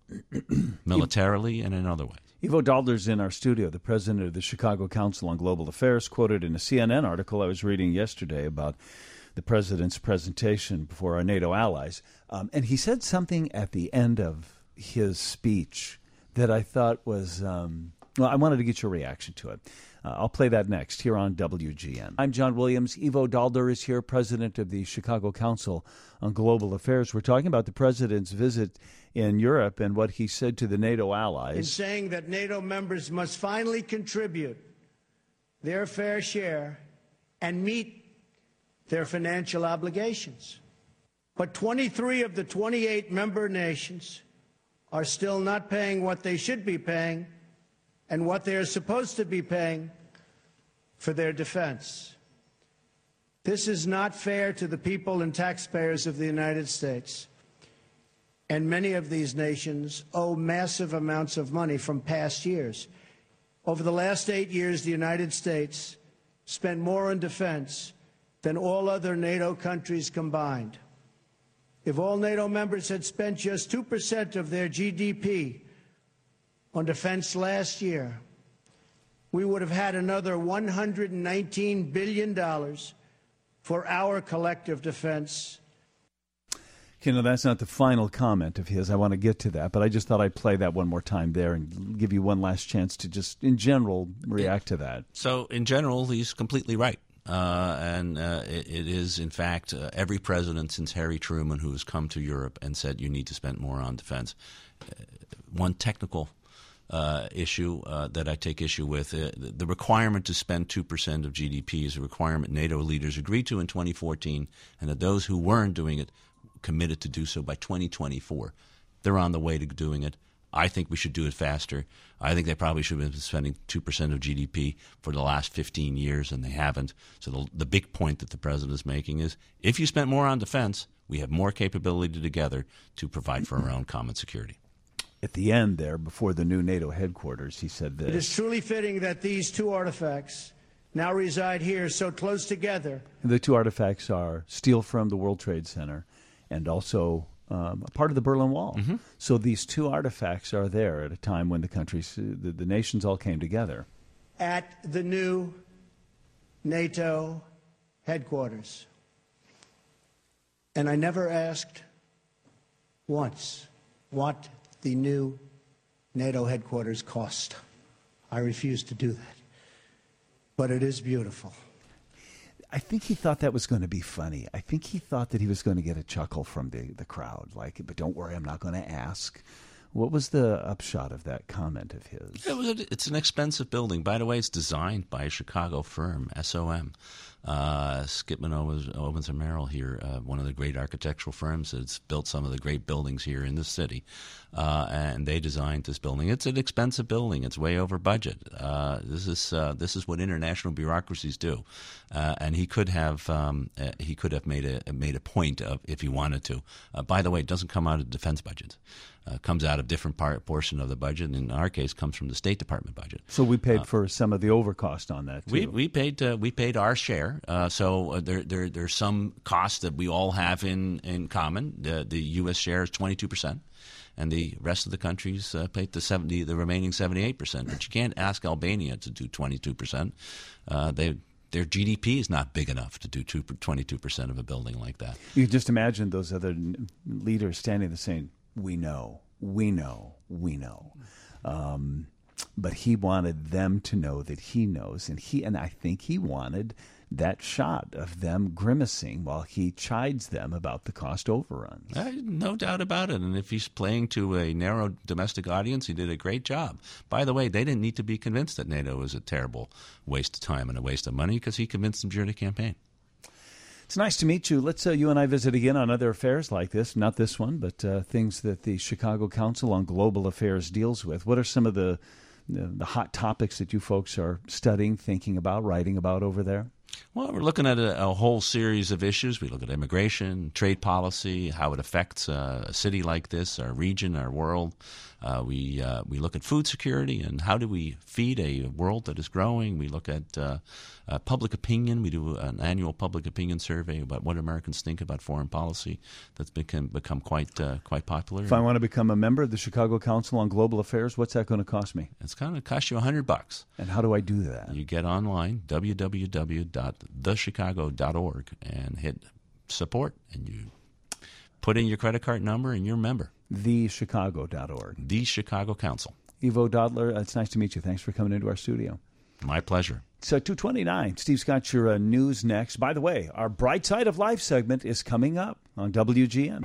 [SPEAKER 14] militarily and in other ways.
[SPEAKER 3] Ivo Daalder's in our studio, the president of the Chicago Council on Global Affairs, quoted in a C N N article I was reading yesterday about the president's presentation before our NATO allies. Um, and he said something at the end of his speech that I thought was, um, well, I wanted to get your reaction to it. Uh, I'll play that next here on W G N. I'm John Williams. Ivo Daalder is here, president of the Chicago Council on Global Affairs. We're talking about the president's visit in Europe and what he said to the NATO allies.
[SPEAKER 13] In saying that NATO members must finally contribute their fair share and meet their financial obligations. But twenty-three of the twenty-eight member nations are still not paying what they should be paying and what they are supposed to be paying for their defense. This is not fair to the people and taxpayers of the United States. And many of these nations owe massive amounts of money from past years. Over the last eight years, the United States spent more on defense than all other NATO countries combined. If all NATO members had spent just two percent of their G D P on defense last year, we would have had another one hundred nineteen billion dollars for our collective defense.
[SPEAKER 3] You know, that's not the final comment of his. I want to get to that, but I just thought I'd play that one more time there and give you one last chance to just, in general, react to that.
[SPEAKER 14] So, in general, he's completely right. Uh, and uh, it, it is, in fact, uh, every president since Harry Truman who has come to Europe and said you need to spend more on defense. Uh, one technical uh, issue uh, that I take issue with, uh, the requirement to spend two percent of G D P is a requirement NATO leaders agreed to in twenty fourteen, and that those who weren't doing it committed to do so by twenty twenty-four. They're on the way to doing it. I think we should do it faster. I think they probably should have been spending two percent of G D P for the last fifteen years, and they haven't. So the, the big point that the president is making is if you spent more on defense, we have more capability together to provide for our own common security.
[SPEAKER 3] At the end there, before the new NATO headquarters, he said this.
[SPEAKER 13] It is truly fitting that these two artifacts now reside here so close together.
[SPEAKER 3] The two artifacts are steel from the World Trade Center and also um, a part of the Berlin Wall.
[SPEAKER 14] Mm-hmm.
[SPEAKER 3] So these two artifacts are there at a time when the countries, the, the nations all came together.
[SPEAKER 13] At the new NATO headquarters. And I never asked once what the new NATO headquarters cost. I refused to do that. But it is beautiful.
[SPEAKER 3] I think he thought that was going to be funny. I think he thought that he was going to get a chuckle from the, the crowd. Like, but don't worry, I'm not going to ask What was the upshot of that comment of his?
[SPEAKER 14] It was a, it's an expensive building. By the way, it's designed by a Chicago firm, S O M. Uh, Skipman Owens, Owens and Merrill here, uh, one of the great architectural firms that's built some of the great buildings here in the city. Uh, and they designed this building. It's an expensive building. It's way over budget. Uh, this is uh, this is what international bureaucracies do. Uh, and he could have um, uh, he could have made a made a point of if he wanted to. Uh, by the way, it doesn't come out of the defense budget. Uh, comes out of different part portion of the budget. And in our case, comes from the State Department budget.
[SPEAKER 3] So we paid
[SPEAKER 14] uh,
[SPEAKER 3] for some of the overcost on that too.
[SPEAKER 14] We we paid uh, we paid our share. Uh, so uh, there there there's some costs that we all have in in common. The the U S share is twenty-two percent. And the rest of the countries uh, paid the seventy, the remaining seventy-eight percent. But you can't ask Albania to do twenty-two percent. Uh, they their G D P is not big enough to do twenty-two percent of a building like that.
[SPEAKER 3] You just imagine those other leaders standing there saying, "We know, we know, we know." Um, but he wanted them to know that he knows, and he and I think he wanted that shot of them grimacing while he chides them about the cost overruns.
[SPEAKER 14] Uh, no doubt about it. And if he's playing to a narrow domestic audience, he did a great job. By the way, they didn't need to be convinced that NATO was a terrible waste of time and a waste of money because he convinced them during the campaign.
[SPEAKER 3] It's nice to meet you. Let's uh, you and I visit again on other affairs like this. Not this one, but uh, things that the Chicago Council on Global Affairs deals with. What are some of the, the, the hot topics that you folks are studying, thinking about, writing about over there?
[SPEAKER 14] Well, we're looking at a, a whole series of issues. We look at immigration, trade policy, how it affects uh, a city like this, our region, our world. Uh, we uh, we look at food security and how do we feed a world that is growing. We look at uh, uh, public opinion. We do an annual public opinion survey about what Americans think about foreign policy. That's become become quite uh, quite popular.
[SPEAKER 3] If I want to become a member of the Chicago Council on Global Affairs, what's that going to cost me?
[SPEAKER 14] It's going to cost you a hundred bucks.
[SPEAKER 3] And how do I do that?
[SPEAKER 14] You get online w w w dot the chicago dot org and hit support, and you put in your credit card number, and you're a member.
[SPEAKER 3] the chicago dot org.
[SPEAKER 14] The Chicago Council.
[SPEAKER 3] Ivo Dodler, it's nice to meet you. Thanks for coming into our studio.
[SPEAKER 14] My pleasure.
[SPEAKER 3] So two twenty-nine. Steve's got your uh, news next. By the way, our Bright Side of Life segment is coming up on W G N.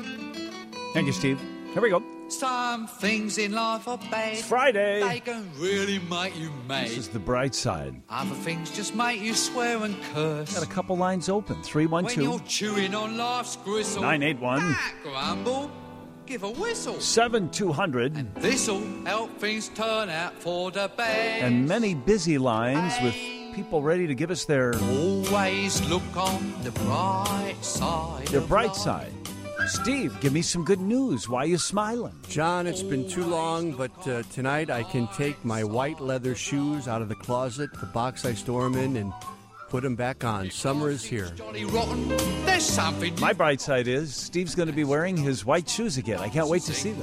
[SPEAKER 3] Thank you, Steve. Here we go.
[SPEAKER 15] Some things in life are bad.
[SPEAKER 3] It's Friday.
[SPEAKER 15] They can really make you mad.
[SPEAKER 3] This is the bright side.
[SPEAKER 15] Other things just make you swear and curse.
[SPEAKER 3] Got a couple lines open. three one two.
[SPEAKER 15] When you're chewing on life's gristle.
[SPEAKER 3] nine eight one.
[SPEAKER 15] Ah, grumble. Give a whistle.
[SPEAKER 3] seven two hundred.
[SPEAKER 15] And this'll help things turn out for the best.
[SPEAKER 3] And many busy lines with people ready to give us their...
[SPEAKER 15] Always look on the bright side.
[SPEAKER 3] Their
[SPEAKER 15] of
[SPEAKER 3] bright
[SPEAKER 15] life.
[SPEAKER 3] side. Steve, give me some good news. Why are you smiling?
[SPEAKER 4] John, it's been too long, but uh, tonight I can take my white leather shoes out of the closet, the box I store them in, and put them back on. Summer is here.
[SPEAKER 15] Rotten. There's something.
[SPEAKER 3] My bright side is Steve's going to be wearing his white shoes again. I can't wait to see them.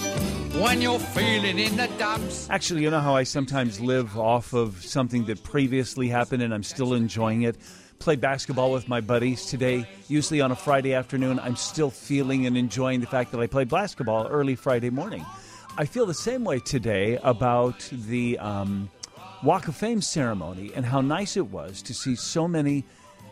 [SPEAKER 15] When you're feeling in the dumps.
[SPEAKER 3] Actually, you know how I sometimes live off of something that previously happened and I'm still enjoying it? Played basketball with my buddies today, usually on a Friday afternoon. I'm still feeling and enjoying the fact that I played basketball early Friday morning. I feel the same way today about the um, Walk of Fame ceremony and how nice it was to see so many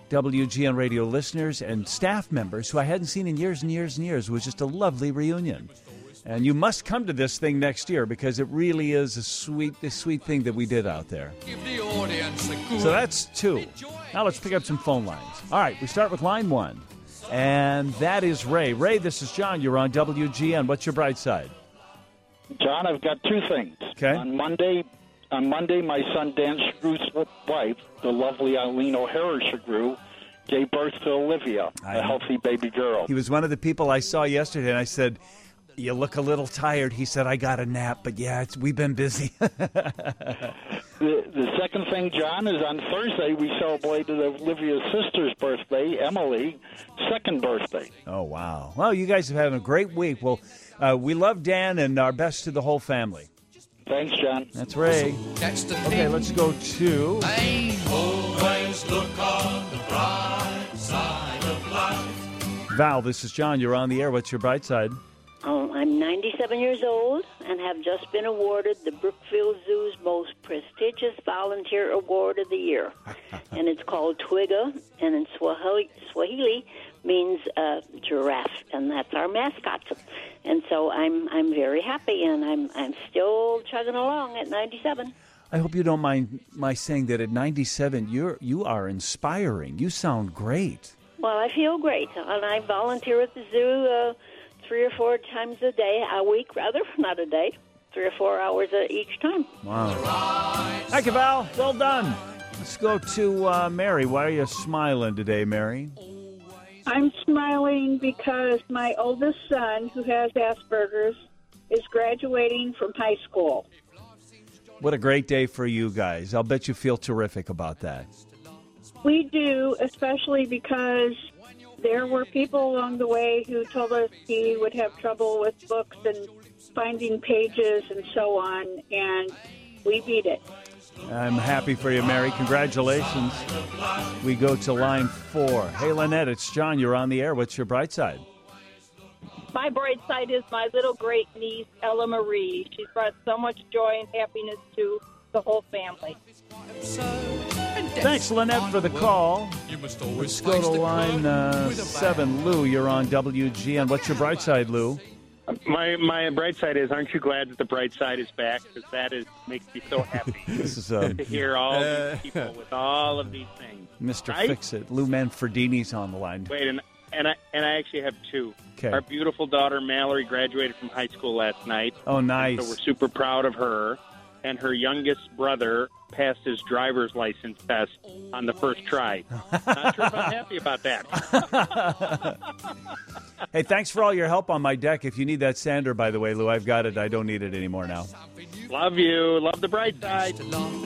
[SPEAKER 3] W G N radio listeners and staff members who I hadn't seen in years and years and years. It was just a lovely reunion. And you must come to this thing next year because it really is a sweet, a sweet thing that we did out there.
[SPEAKER 15] Give the audience a good.
[SPEAKER 3] So that's two. Now let's pick up some phone lines. All right, we start with line one. And that is Ray. Ray, this is John. You're on W G N. What's your bright side?
[SPEAKER 16] John, I've got two things.
[SPEAKER 3] Okay.
[SPEAKER 16] On Monday, on Monday, my son Dan Shrews' wife, the lovely Eileen O'Hara Shrew, gave birth to Olivia, a healthy baby girl.
[SPEAKER 3] He was one of the people I saw yesterday, and I said, "You look a little tired." He said, "I got a nap, but yeah, it's, we've been busy."
[SPEAKER 16] the, the second thing, John, is on Thursday we celebrated Olivia's sister's birthday, Emily, second birthday.
[SPEAKER 3] Oh, wow. Well, you guys have had a great week. Well, uh, we love Dan, and our best to the whole family.
[SPEAKER 16] Thanks, John.
[SPEAKER 3] That's Ray.
[SPEAKER 15] That's the
[SPEAKER 3] Okay,
[SPEAKER 15] thing.
[SPEAKER 3] let's go to...
[SPEAKER 15] Always look on the bright side of life.
[SPEAKER 3] Val, this is John. You're on the air. What's your bright side?
[SPEAKER 17] Oh, I'm ninety-seven years old and have just been awarded the Brookfield Zoo's most prestigious volunteer award of the year. And it's called Twiga, and in Swahili, Swahili means uh, giraffe, and that's our mascot. And so I'm I'm very happy, and I'm I'm still chugging along at ninety-seven.
[SPEAKER 3] I hope you don't mind my saying that at ninety-seven, you're you are inspiring. You sound great.
[SPEAKER 17] Well, I feel great, and I volunteer at the zoo uh, three or four times a day, a week rather, not a day, three or four hours uh, each time.
[SPEAKER 3] Wow. Thank you, Val. Well done. Let's go to uh, Mary. Why are you smiling today, Mary?
[SPEAKER 5] I'm smiling because my oldest son, who has Asperger's, is graduating from high school.
[SPEAKER 3] What a great day for you guys. I'll bet you feel terrific about that.
[SPEAKER 5] We do, especially because there were people along the way who told us he would have trouble with books and finding pages and so on, and we beat it.
[SPEAKER 3] I'm happy for you, Mary. Congratulations. We go to line four. Hey, Lynette, it's John. You're on the air. What's your bright side?
[SPEAKER 18] My bright side is my little great niece, Ella Marie. She's brought so much joy and happiness to the whole family.
[SPEAKER 3] Thanks, Lynette, for the call. Let's go to line uh, seven. Lou, you're on W G N. What's your bright side, Lou?
[SPEAKER 19] My my bright side is, aren't you glad that the bright side is back? Because that is makes me so happy
[SPEAKER 3] This is, um,
[SPEAKER 19] to hear all these people with all of these things.
[SPEAKER 3] Mister
[SPEAKER 19] Right?
[SPEAKER 3] Fix-It. Lou Manfredini's on the line.
[SPEAKER 19] Wait, and and I and I actually have two.
[SPEAKER 3] 'Kay.
[SPEAKER 19] Our beautiful daughter Mallory graduated from high school last night.
[SPEAKER 3] Oh, nice.
[SPEAKER 19] So we're super proud of her. And her youngest brother passed his driver's license test on the first try. Not sure if I'm happy about that.
[SPEAKER 3] Hey, thanks for all your help on my deck. If you need that sander, by the way, Lou, I've got it. I don't need it anymore now.
[SPEAKER 19] Love you. Love the bright side.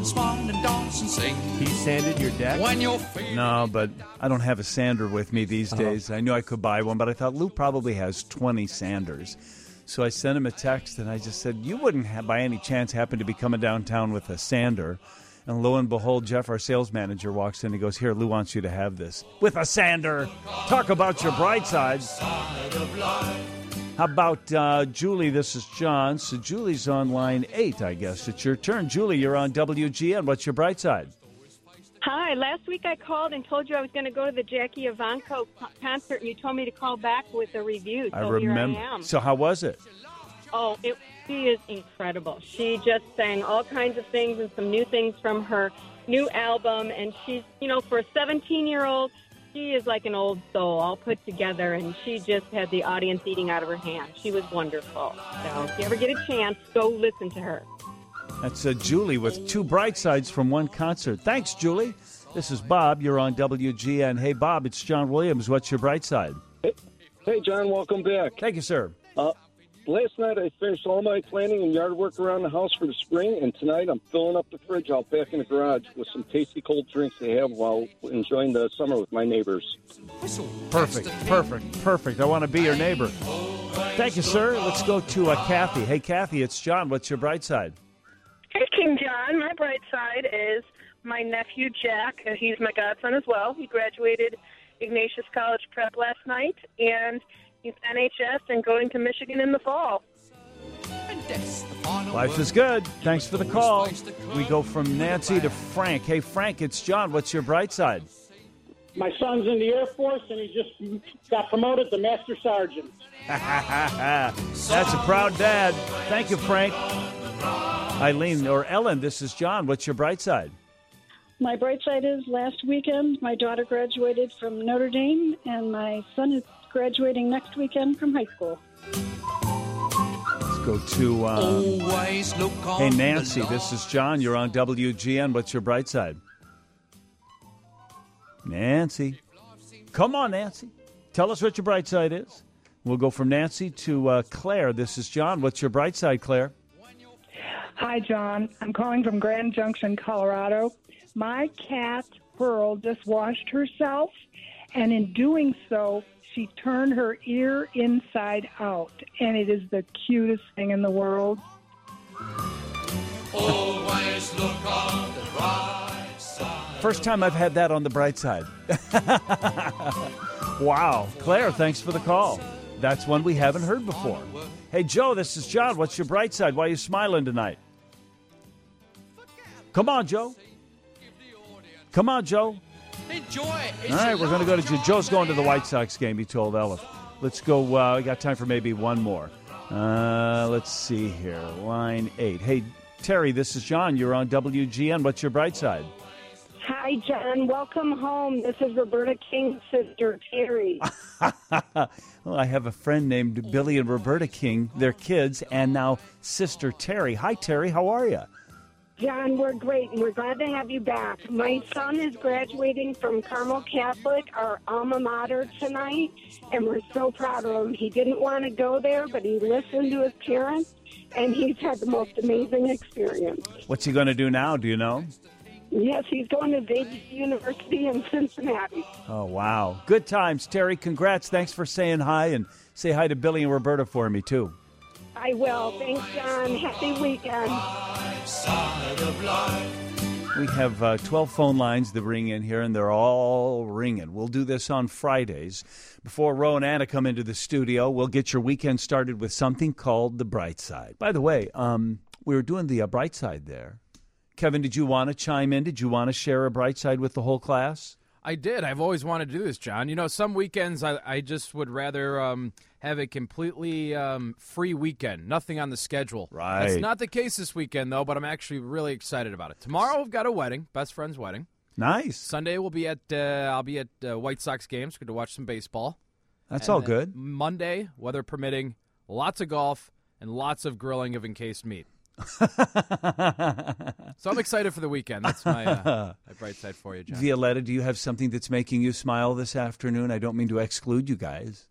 [SPEAKER 4] He sanded your deck?
[SPEAKER 3] No, but I don't have a sander with me these days. I knew I could buy one, but I thought Lou probably has twenty sanders. So I sent him a text, and I just said, you wouldn't have, by any chance happen to be coming downtown with a sander. And lo and behold, Jeff, our sales manager, walks in and goes, here, Lou wants you to have this. With a sander. Talk about your bright sides. How about uh, Julie? This is John. So Julie's on line eight, I guess. It's your turn. Julie, you're on W G N. What's your bright side?
[SPEAKER 18] Hi. Last week I called and told you I was going to go to the Jackie Ivanko concert, and you told me to call back with a review. So
[SPEAKER 3] I remember.
[SPEAKER 18] Here I am.
[SPEAKER 3] So how was it?
[SPEAKER 18] Oh, it, she is incredible. She just sang all kinds of things and some new things from her new album. And she's, you know, for a seventeen-year-old, she is like an old soul all put together. And she just had the audience eating out of her hand. She was wonderful. So if you ever get a chance, go listen to her.
[SPEAKER 3] That's uh, Julie with two bright sides from one concert. Thanks, Julie. This is Bob. You're on W G N. Hey, Bob, it's John Williams. What's your bright side?
[SPEAKER 20] Hey, hey John, welcome back.
[SPEAKER 3] Thank you, sir.
[SPEAKER 20] Uh, last night I finished all my planning and yard work around the house for the spring, and tonight I'm filling up the fridge out back in the garage with some tasty cold drinks to have while enjoying the summer with my neighbors.
[SPEAKER 3] Perfect, perfect, perfect. I want to be your neighbor. Thank you, sir. Let's go to uh, Kathy. Hey, Kathy, it's John. What's your bright side?
[SPEAKER 21] Hey, King John. My bright side is my nephew, Jack. Uh, he's my godson as well. He graduated Ignatius College Prep last night, and he's N H S and going to Michigan in the fall.
[SPEAKER 3] Life is good. Thanks for the call. We go from Nancy to Frank. Hey, Frank, it's John. What's your bright side?
[SPEAKER 22] My son's in the Air Force, and he just got promoted to Master Sergeant.
[SPEAKER 3] That's a proud dad. Thank you, Frank. Eileen or Ellen, this is John. What's your bright side?
[SPEAKER 23] My bright side is last weekend, my daughter graduated from Notre Dame, and my son is graduating next weekend from high school.
[SPEAKER 3] Let's go to, um, hey, Nancy, this is John. You're on W G N. What's your bright side? Nancy. Come on, Nancy. Tell us what your bright side is. We'll go from Nancy to uh, Claire. This is John. What's your bright side, Claire?
[SPEAKER 24] Hi, John. I'm calling from Grand Junction, Colorado. My cat, Pearl, just washed herself, and in doing so, she turned her ear inside out, and it is the cutest thing in the world.
[SPEAKER 15] Always look on the bright side.
[SPEAKER 3] First time I've had that on the bright side. Wow. Claire, thanks for the call. That's one we haven't heard before. Hey, Joe, this is John. What's your bright side? Why are you smiling tonight? Come on, Joe. Come on, Joe.
[SPEAKER 15] Enjoy it.
[SPEAKER 3] All right, we're going to go to Joe. Joe's going to the White Sox game, he told Elif. Let's go. Uh, we got time for maybe one more. Uh, let's see here. Line eight. Hey, Terry, this is John. You're on W G N. What's your bright side?
[SPEAKER 23] Hi, John. Welcome home. This is Roberta King's sister, Terry.
[SPEAKER 3] Well, I have a friend named Billy and Roberta King, their kids, and now sister Terry. Hi, Terry. How are you?
[SPEAKER 23] John, we're great, and we're glad to have you back. My son is graduating from Carmel Catholic, our alma mater, tonight, and we're so proud of him. He didn't want to go there, but he listened to his parents, and he's had the most amazing experience.
[SPEAKER 3] What's he going to do now? Do you know?
[SPEAKER 23] Yes, he's going to Xavier University in Cincinnati.
[SPEAKER 3] Oh, wow. Good times, Terry. Congrats. Thanks for saying hi, and say hi to Billy and Roberta for me, too.
[SPEAKER 23] I will. Thanks, John. Happy weekend.
[SPEAKER 3] We have uh, twelve phone lines that ring in here, and they're all ringing. We'll do this on Fridays. Before Ro and Anna come into the studio, we'll get your weekend started with something called The Bright Side. By the way, um, we were doing the uh, Bright Side there. Kevin, did you want to chime in? Did you want to share a bright side with the whole class?
[SPEAKER 1] I did. I've always wanted to do this, John. You know, some weekends I, I just would rather um, have a completely um, free weekend, nothing on the schedule.
[SPEAKER 3] Right.
[SPEAKER 1] That's not the case this weekend, though, but I'm actually really excited about it. Tomorrow we've got a wedding, best friend's wedding.
[SPEAKER 3] Nice.
[SPEAKER 1] Sunday we'll be at uh, I'll be at uh, White Sox games, going to watch some baseball.
[SPEAKER 3] That's
[SPEAKER 1] And
[SPEAKER 3] all
[SPEAKER 1] then
[SPEAKER 3] good.
[SPEAKER 1] Monday, weather permitting, lots of golf and lots of grilling of encased meat. So I'm excited for the weekend. That's my, uh, my bright side for you, John.
[SPEAKER 3] Violetta, do you have something that's making you smile this afternoon? I don't mean to exclude you guys.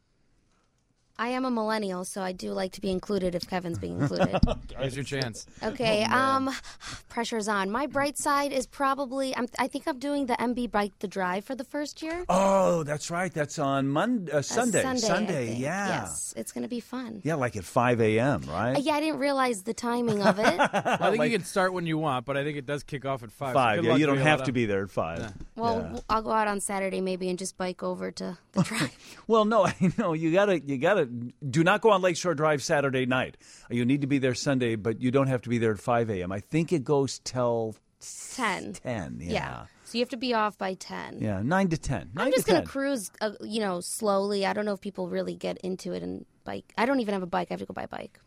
[SPEAKER 6] I am a millennial, so I do like to be included if Kevin's being included.
[SPEAKER 1] Here's your chance.
[SPEAKER 6] Okay,
[SPEAKER 3] Oh,
[SPEAKER 6] um, pressure's on. My bright side is probably, I'm, I think I'm doing the M B Bike the Drive for the first year.
[SPEAKER 3] Oh, that's right. That's on Monday, uh, Sunday.
[SPEAKER 6] Uh, Sunday,
[SPEAKER 3] Sunday,
[SPEAKER 6] I think.
[SPEAKER 3] yeah.
[SPEAKER 6] Yes, it's going to be fun.
[SPEAKER 3] Yeah, like at five a.m., right?
[SPEAKER 6] Uh, yeah, I didn't realize the timing of it.
[SPEAKER 1] Well, I think
[SPEAKER 3] Like-
[SPEAKER 1] you can start when you want, but I think it does kick off at five. so
[SPEAKER 3] Five,
[SPEAKER 1] good
[SPEAKER 3] yeah.
[SPEAKER 1] luck
[SPEAKER 3] You don't
[SPEAKER 1] to
[SPEAKER 3] have
[SPEAKER 1] Violetta.
[SPEAKER 3] to be there at five.
[SPEAKER 1] Yeah.
[SPEAKER 6] Well,
[SPEAKER 3] Yeah.
[SPEAKER 6] I'll go out on Saturday maybe and just bike over to the drive.
[SPEAKER 3] Well, no, I know you gotta, you gotta. Do not go on Lakeshore Drive Saturday night. You need to be there Sunday, but you don't have to be there at five a.m. I think it goes till
[SPEAKER 6] ten.
[SPEAKER 3] ten. Yeah,
[SPEAKER 6] So you have to be off by ten.
[SPEAKER 3] yeah, nine to ten. Nine
[SPEAKER 6] I'm just
[SPEAKER 3] to
[SPEAKER 6] going
[SPEAKER 3] ten.
[SPEAKER 6] to cruise, uh, you know, slowly. I don't know if people really get into it and bike. I don't even have a bike. I have to go by bike.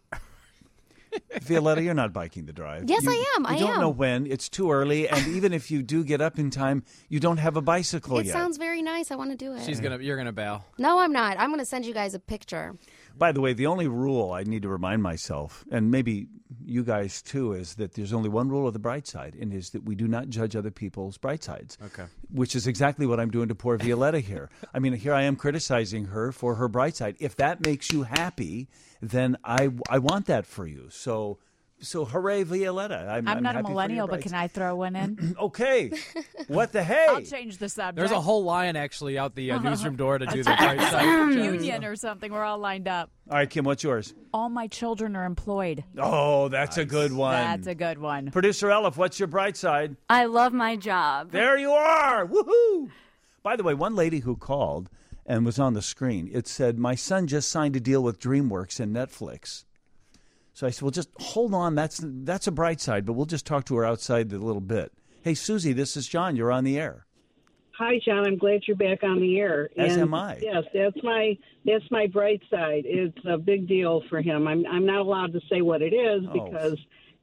[SPEAKER 3] Violetta, you're not biking the drive.
[SPEAKER 6] Yes,
[SPEAKER 3] You-
[SPEAKER 6] I am.
[SPEAKER 3] You
[SPEAKER 6] I
[SPEAKER 3] don't
[SPEAKER 6] am.
[SPEAKER 3] know when. It's too early, and even if you do get up in time, you don't have a bicycle
[SPEAKER 6] It
[SPEAKER 3] yet.
[SPEAKER 6] sounds very nice. I want to do it.
[SPEAKER 1] She's gonna, you're gonna bail.
[SPEAKER 6] No, I'm not. I'm going to send you guys a picture.
[SPEAKER 3] By the way, the only rule I need to remind myself, and maybe you guys too, is that there's only one rule of the bright side, and is that we do not judge other people's bright sides.
[SPEAKER 1] Okay.
[SPEAKER 3] Which is exactly what I'm doing to poor Violetta here. I mean, here I am criticizing her for her bright side. If that makes you happy, then I, I want that for you. So, so hooray, Violetta. I'm,
[SPEAKER 7] I'm,
[SPEAKER 3] I'm
[SPEAKER 7] not a
[SPEAKER 3] happy for your
[SPEAKER 7] millennial, but
[SPEAKER 3] bright
[SPEAKER 7] can I throw one in?
[SPEAKER 3] Okay. What the hey?
[SPEAKER 7] I'll change the subject.
[SPEAKER 1] There's a whole line actually out the uh, newsroom door to do the bright side.
[SPEAKER 7] Union or something. We're all lined up.
[SPEAKER 3] All right, Kim, what's yours?
[SPEAKER 7] All my children are employed.
[SPEAKER 3] Oh, that's a good one.
[SPEAKER 7] That's a good one.
[SPEAKER 3] Producer Elif, what's your bright side?
[SPEAKER 8] I love my job.
[SPEAKER 3] There you are. Woohoo! By the way, one lady who called and was on the screen, it said, my son just signed a deal with DreamWorks and Netflix. So I said, well, just hold on. That's that's a bright side, but we'll just talk to her outside a little bit. Hey, Susie, this is John. You're on the air.
[SPEAKER 25] Hi, John. I'm glad you're back on the air.
[SPEAKER 3] As
[SPEAKER 25] and
[SPEAKER 3] am I.
[SPEAKER 25] Yes, that's my that's my bright side. It's a big deal for him. I'm I'm not allowed to say what it is
[SPEAKER 3] Oh.
[SPEAKER 25] because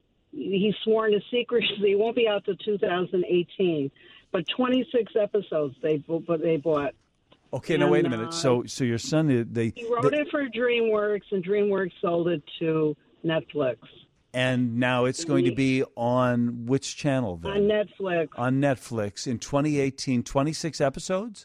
[SPEAKER 25] he's sworn to secrecy. It won't be out till two thousand eighteen. But twenty-six episodes they bu- but they bought.
[SPEAKER 3] Okay, now wait a
[SPEAKER 25] And,
[SPEAKER 3] minute.
[SPEAKER 25] uh,
[SPEAKER 3] So so your son, is- they,
[SPEAKER 25] He wrote
[SPEAKER 3] they-
[SPEAKER 25] it for DreamWorks, and DreamWorks sold it to Netflix.
[SPEAKER 3] and now it's going to be on which channel then?
[SPEAKER 25] On Netflix,
[SPEAKER 3] On Netflix in twenty eighteen, twenty-six episodes?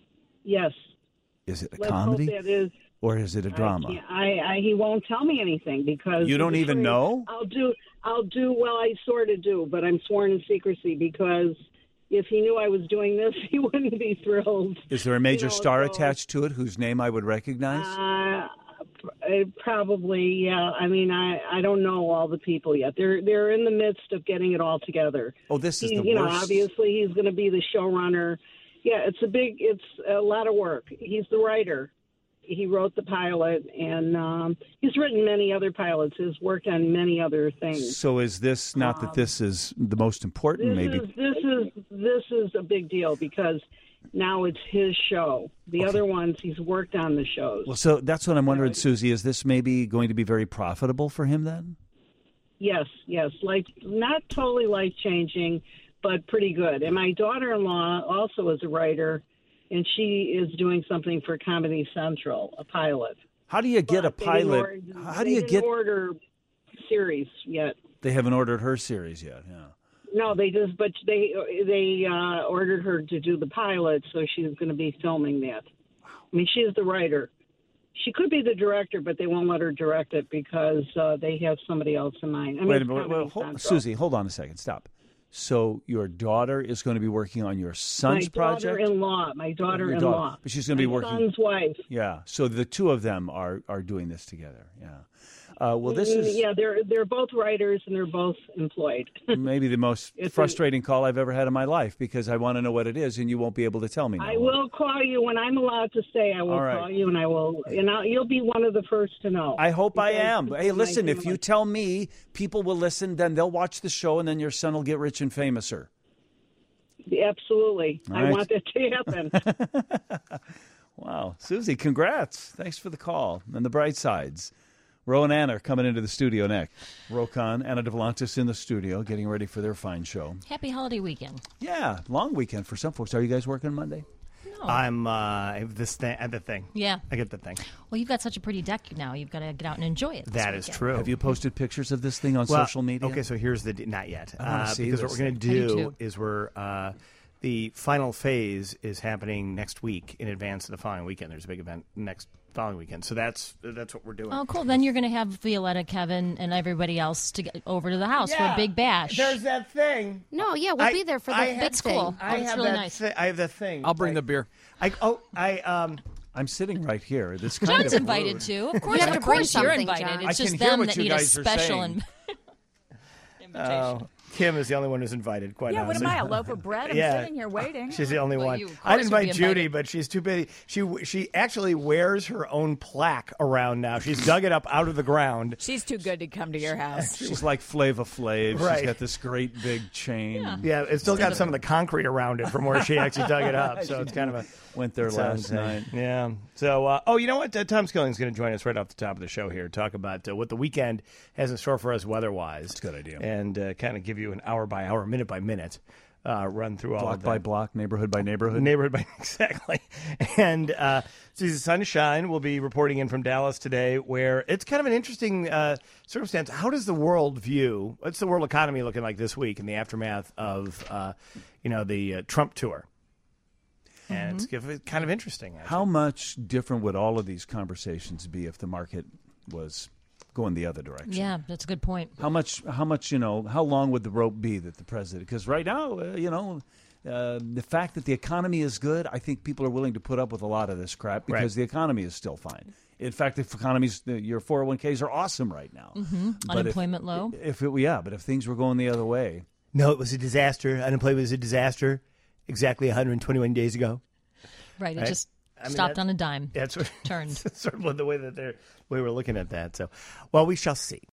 [SPEAKER 25] yes.
[SPEAKER 3] Is it a
[SPEAKER 25] Let's
[SPEAKER 3] comedy
[SPEAKER 25] hope that is.
[SPEAKER 3] or is it a drama?
[SPEAKER 25] I, can't- I, I he won't tell me anything because
[SPEAKER 3] You don't
[SPEAKER 25] he's
[SPEAKER 3] even
[SPEAKER 25] afraid.
[SPEAKER 3] know?
[SPEAKER 25] I'll do I'll do well. I sort of do, but I'm sworn to secrecy because if he knew I was doing this, he wouldn't be thrilled.
[SPEAKER 3] Is there a major
[SPEAKER 25] You know,
[SPEAKER 3] star
[SPEAKER 25] so-
[SPEAKER 3] attached to it whose name I would recognize?
[SPEAKER 25] Uh, pr- probably, yeah. I mean, I, I don't know all the people yet. They're they're in the midst of getting it all together.
[SPEAKER 3] Oh, this is
[SPEAKER 25] He-
[SPEAKER 3] the
[SPEAKER 25] you know,
[SPEAKER 3] worst.
[SPEAKER 25] obviously he's going to be the showrunner. Yeah, it's a big, it's a lot of work. He's the writer. He wrote the pilot, and um, he's written many other pilots. He's worked on many other things.
[SPEAKER 3] So is this not that this is the most important?
[SPEAKER 25] This
[SPEAKER 3] Maybe
[SPEAKER 25] is this is this is a big deal because now it's his show. The other ones, he's worked on the shows.
[SPEAKER 3] Well, so that's what I'm wondering, Susie. Is this maybe going to be very profitable for him then?
[SPEAKER 25] Yes, yes. Like, not totally life-changing, but pretty good. And my daughter-in-law also is a writer, and she is doing something for Comedy Central, a pilot.
[SPEAKER 3] How do you get
[SPEAKER 25] But
[SPEAKER 3] a
[SPEAKER 25] they
[SPEAKER 3] pilot?
[SPEAKER 25] didn't order-
[SPEAKER 3] How do
[SPEAKER 25] they
[SPEAKER 3] you
[SPEAKER 25] didn't
[SPEAKER 3] get?
[SPEAKER 25] order series yet?
[SPEAKER 3] They haven't ordered her series yet. Yeah.
[SPEAKER 25] No, they just, but they they uh, ordered her to do the pilot, so she's going to be filming that. I mean, she's the writer. She could be the director, but they won't let her direct it because uh, they have somebody else in mind. I mean,
[SPEAKER 3] Wait a
[SPEAKER 25] it's
[SPEAKER 3] minute,
[SPEAKER 25] Comedy
[SPEAKER 3] wait, hold,
[SPEAKER 25] Central.
[SPEAKER 3] Susie. Hold on a second. Stop. So your daughter is going to be working on your son's
[SPEAKER 25] my
[SPEAKER 3] project.
[SPEAKER 25] daughter-in-law, my
[SPEAKER 3] Your
[SPEAKER 25] daughter-in-law,
[SPEAKER 3] daughter. But she's going to be
[SPEAKER 25] my
[SPEAKER 3] working.
[SPEAKER 25] son's wife.
[SPEAKER 3] Yeah. So the two of them are are doing this together. Yeah. Uh, well, this
[SPEAKER 25] Mm,
[SPEAKER 3] is
[SPEAKER 25] yeah, they're they're both writers and they're both employed.
[SPEAKER 3] maybe the most
[SPEAKER 25] It's a-
[SPEAKER 3] frustrating call I've ever had in my life because I want to know what it is, and you won't be able to tell me. Now.
[SPEAKER 25] I will call you when I'm allowed to say. I will
[SPEAKER 3] All right.
[SPEAKER 25] call you, and I will, and I'll, you'll be one of the first to know.
[SPEAKER 3] I hope I
[SPEAKER 25] Because
[SPEAKER 3] am. Hey,
[SPEAKER 25] it's
[SPEAKER 3] listen,
[SPEAKER 25] my
[SPEAKER 3] if you tell me, people will listen, then they'll watch the show, and then your son will get rich and famouser.
[SPEAKER 25] Absolutely.
[SPEAKER 3] All
[SPEAKER 25] I
[SPEAKER 3] right.
[SPEAKER 25] want that to happen.
[SPEAKER 3] Wow. Susie, congrats. Thanks for the call. And the bright sides. Ro and Anna are coming into the studio next. Ro Khan, Anna DeVlantis in the studio, getting ready for their fine show.
[SPEAKER 8] Happy holiday weekend.
[SPEAKER 3] Yeah, long weekend for some folks. Are you guys working Monday?
[SPEAKER 8] No.
[SPEAKER 9] I'm uh, I have this thing. I have the thing.
[SPEAKER 8] Yeah.
[SPEAKER 9] I get the thing.
[SPEAKER 8] Well, you've got such a pretty deck now. You've got to get out and enjoy it. this
[SPEAKER 9] That is
[SPEAKER 8] weekend.
[SPEAKER 9] true.
[SPEAKER 3] Have you posted pictures of this thing on
[SPEAKER 9] Well,
[SPEAKER 3] social media?
[SPEAKER 9] Okay, so here's the d- not yet.
[SPEAKER 3] I wanna
[SPEAKER 9] uh,
[SPEAKER 3] see
[SPEAKER 9] because
[SPEAKER 3] this
[SPEAKER 9] what we're going to
[SPEAKER 3] thing. I do
[SPEAKER 9] do
[SPEAKER 3] too.
[SPEAKER 9] is we're uh, the final phase is happening next week in advance of the following weekend. There's a big event next following weekend, so that's that's what we're doing.
[SPEAKER 8] Oh, cool. Then you're going to have Violetta, Kevin, and everybody else to get over to the house for a
[SPEAKER 9] Yeah.
[SPEAKER 8] big bash.
[SPEAKER 9] There's that thing.
[SPEAKER 6] No, yeah, we'll
[SPEAKER 9] I-
[SPEAKER 6] be there for the
[SPEAKER 9] I
[SPEAKER 6] big
[SPEAKER 9] have-
[SPEAKER 8] It's
[SPEAKER 6] thing.
[SPEAKER 8] cool.
[SPEAKER 9] I
[SPEAKER 8] Oh, it's
[SPEAKER 9] have
[SPEAKER 8] really
[SPEAKER 9] that
[SPEAKER 8] nice.
[SPEAKER 9] thi- I have that thing.
[SPEAKER 1] I'll bring
[SPEAKER 9] like-
[SPEAKER 1] the beer.
[SPEAKER 9] I oh I um.
[SPEAKER 3] I'm sitting right here. This kind
[SPEAKER 8] John's
[SPEAKER 3] of
[SPEAKER 8] invited
[SPEAKER 3] rude.
[SPEAKER 8] too. Of course,
[SPEAKER 6] You have
[SPEAKER 8] of
[SPEAKER 6] to bring
[SPEAKER 8] course you're
[SPEAKER 6] something,
[SPEAKER 8] invited.
[SPEAKER 6] John.
[SPEAKER 8] It's
[SPEAKER 3] I
[SPEAKER 8] just
[SPEAKER 3] can hear
[SPEAKER 8] them
[SPEAKER 3] what
[SPEAKER 8] that
[SPEAKER 3] you
[SPEAKER 8] need a
[SPEAKER 3] guys are
[SPEAKER 8] special
[SPEAKER 3] saying.
[SPEAKER 8] in- invitation.
[SPEAKER 9] Oh, Kim is the only one who's invited. Quite
[SPEAKER 7] Yeah, what
[SPEAKER 9] honestly.
[SPEAKER 7] am I, a loaf of bread? I'm
[SPEAKER 9] Yeah.
[SPEAKER 7] sitting here waiting.
[SPEAKER 9] She's the only
[SPEAKER 8] Well,
[SPEAKER 9] one.
[SPEAKER 8] you, of
[SPEAKER 9] I'd
[SPEAKER 8] course, would
[SPEAKER 9] invite
[SPEAKER 8] be
[SPEAKER 9] Judy,
[SPEAKER 8] invited.
[SPEAKER 9] but she's too busy. She she actually wears her own plaque around now. She's dug it up out of the ground.
[SPEAKER 7] She's too good to come to your house.
[SPEAKER 3] She's like Flava Flav.
[SPEAKER 9] Right.
[SPEAKER 3] She's got this great big chain.
[SPEAKER 8] Yeah.
[SPEAKER 9] Yeah, it's still got some of the concrete around it from where she actually dug it up. So it's kind of a
[SPEAKER 3] Went there
[SPEAKER 9] it
[SPEAKER 3] last
[SPEAKER 9] sounds, uh,
[SPEAKER 3] night.
[SPEAKER 9] Yeah. So, uh, oh, you know what? Uh, Tom Skilling's going to join us right off the top of the show here. Talk about uh, what the weekend has in store for us weather-wise. That's
[SPEAKER 3] a good idea.
[SPEAKER 9] And uh, kind of give you an hour by hour, minute by minute uh, run through all
[SPEAKER 3] Block
[SPEAKER 9] of
[SPEAKER 3] by
[SPEAKER 9] that.
[SPEAKER 3] block, neighborhood by neighborhood.
[SPEAKER 9] Neighborhood by exactly. And uh, Susie Sunshine will be reporting in from Dallas today, where it's kind of an interesting uh, circumstance. How does the world view? What's the world economy looking like this week in the aftermath of, uh, you know, the uh, Trump tour? And it's it's kind of interesting. Actually.
[SPEAKER 3] How much different would all of these conversations be if the market was going the other direction?
[SPEAKER 8] Yeah, that's a good point.
[SPEAKER 3] How much? How much? You know, how long would the rope be that the president? Because right now, uh, you know, uh, the fact that the economy is good, I think people are willing to put up with a lot of this crap because
[SPEAKER 9] Right.
[SPEAKER 3] the economy is still fine. In fact, if economies, uh, your four oh one k's are awesome right now.
[SPEAKER 8] Mm-hmm.
[SPEAKER 3] But if-
[SPEAKER 8] Unemployment low.
[SPEAKER 3] If it, yeah, but if things were going the other way,
[SPEAKER 9] No, it was a disaster. Unemployment was a disaster exactly one hundred twenty-one days ago.
[SPEAKER 8] Right, it
[SPEAKER 9] Right.
[SPEAKER 8] just
[SPEAKER 9] I mean,
[SPEAKER 8] stopped
[SPEAKER 9] that-
[SPEAKER 8] on a dime.
[SPEAKER 9] That's what,
[SPEAKER 8] Turned.
[SPEAKER 9] sort of the way that they're, the way we're looking at that. So, well, we shall see.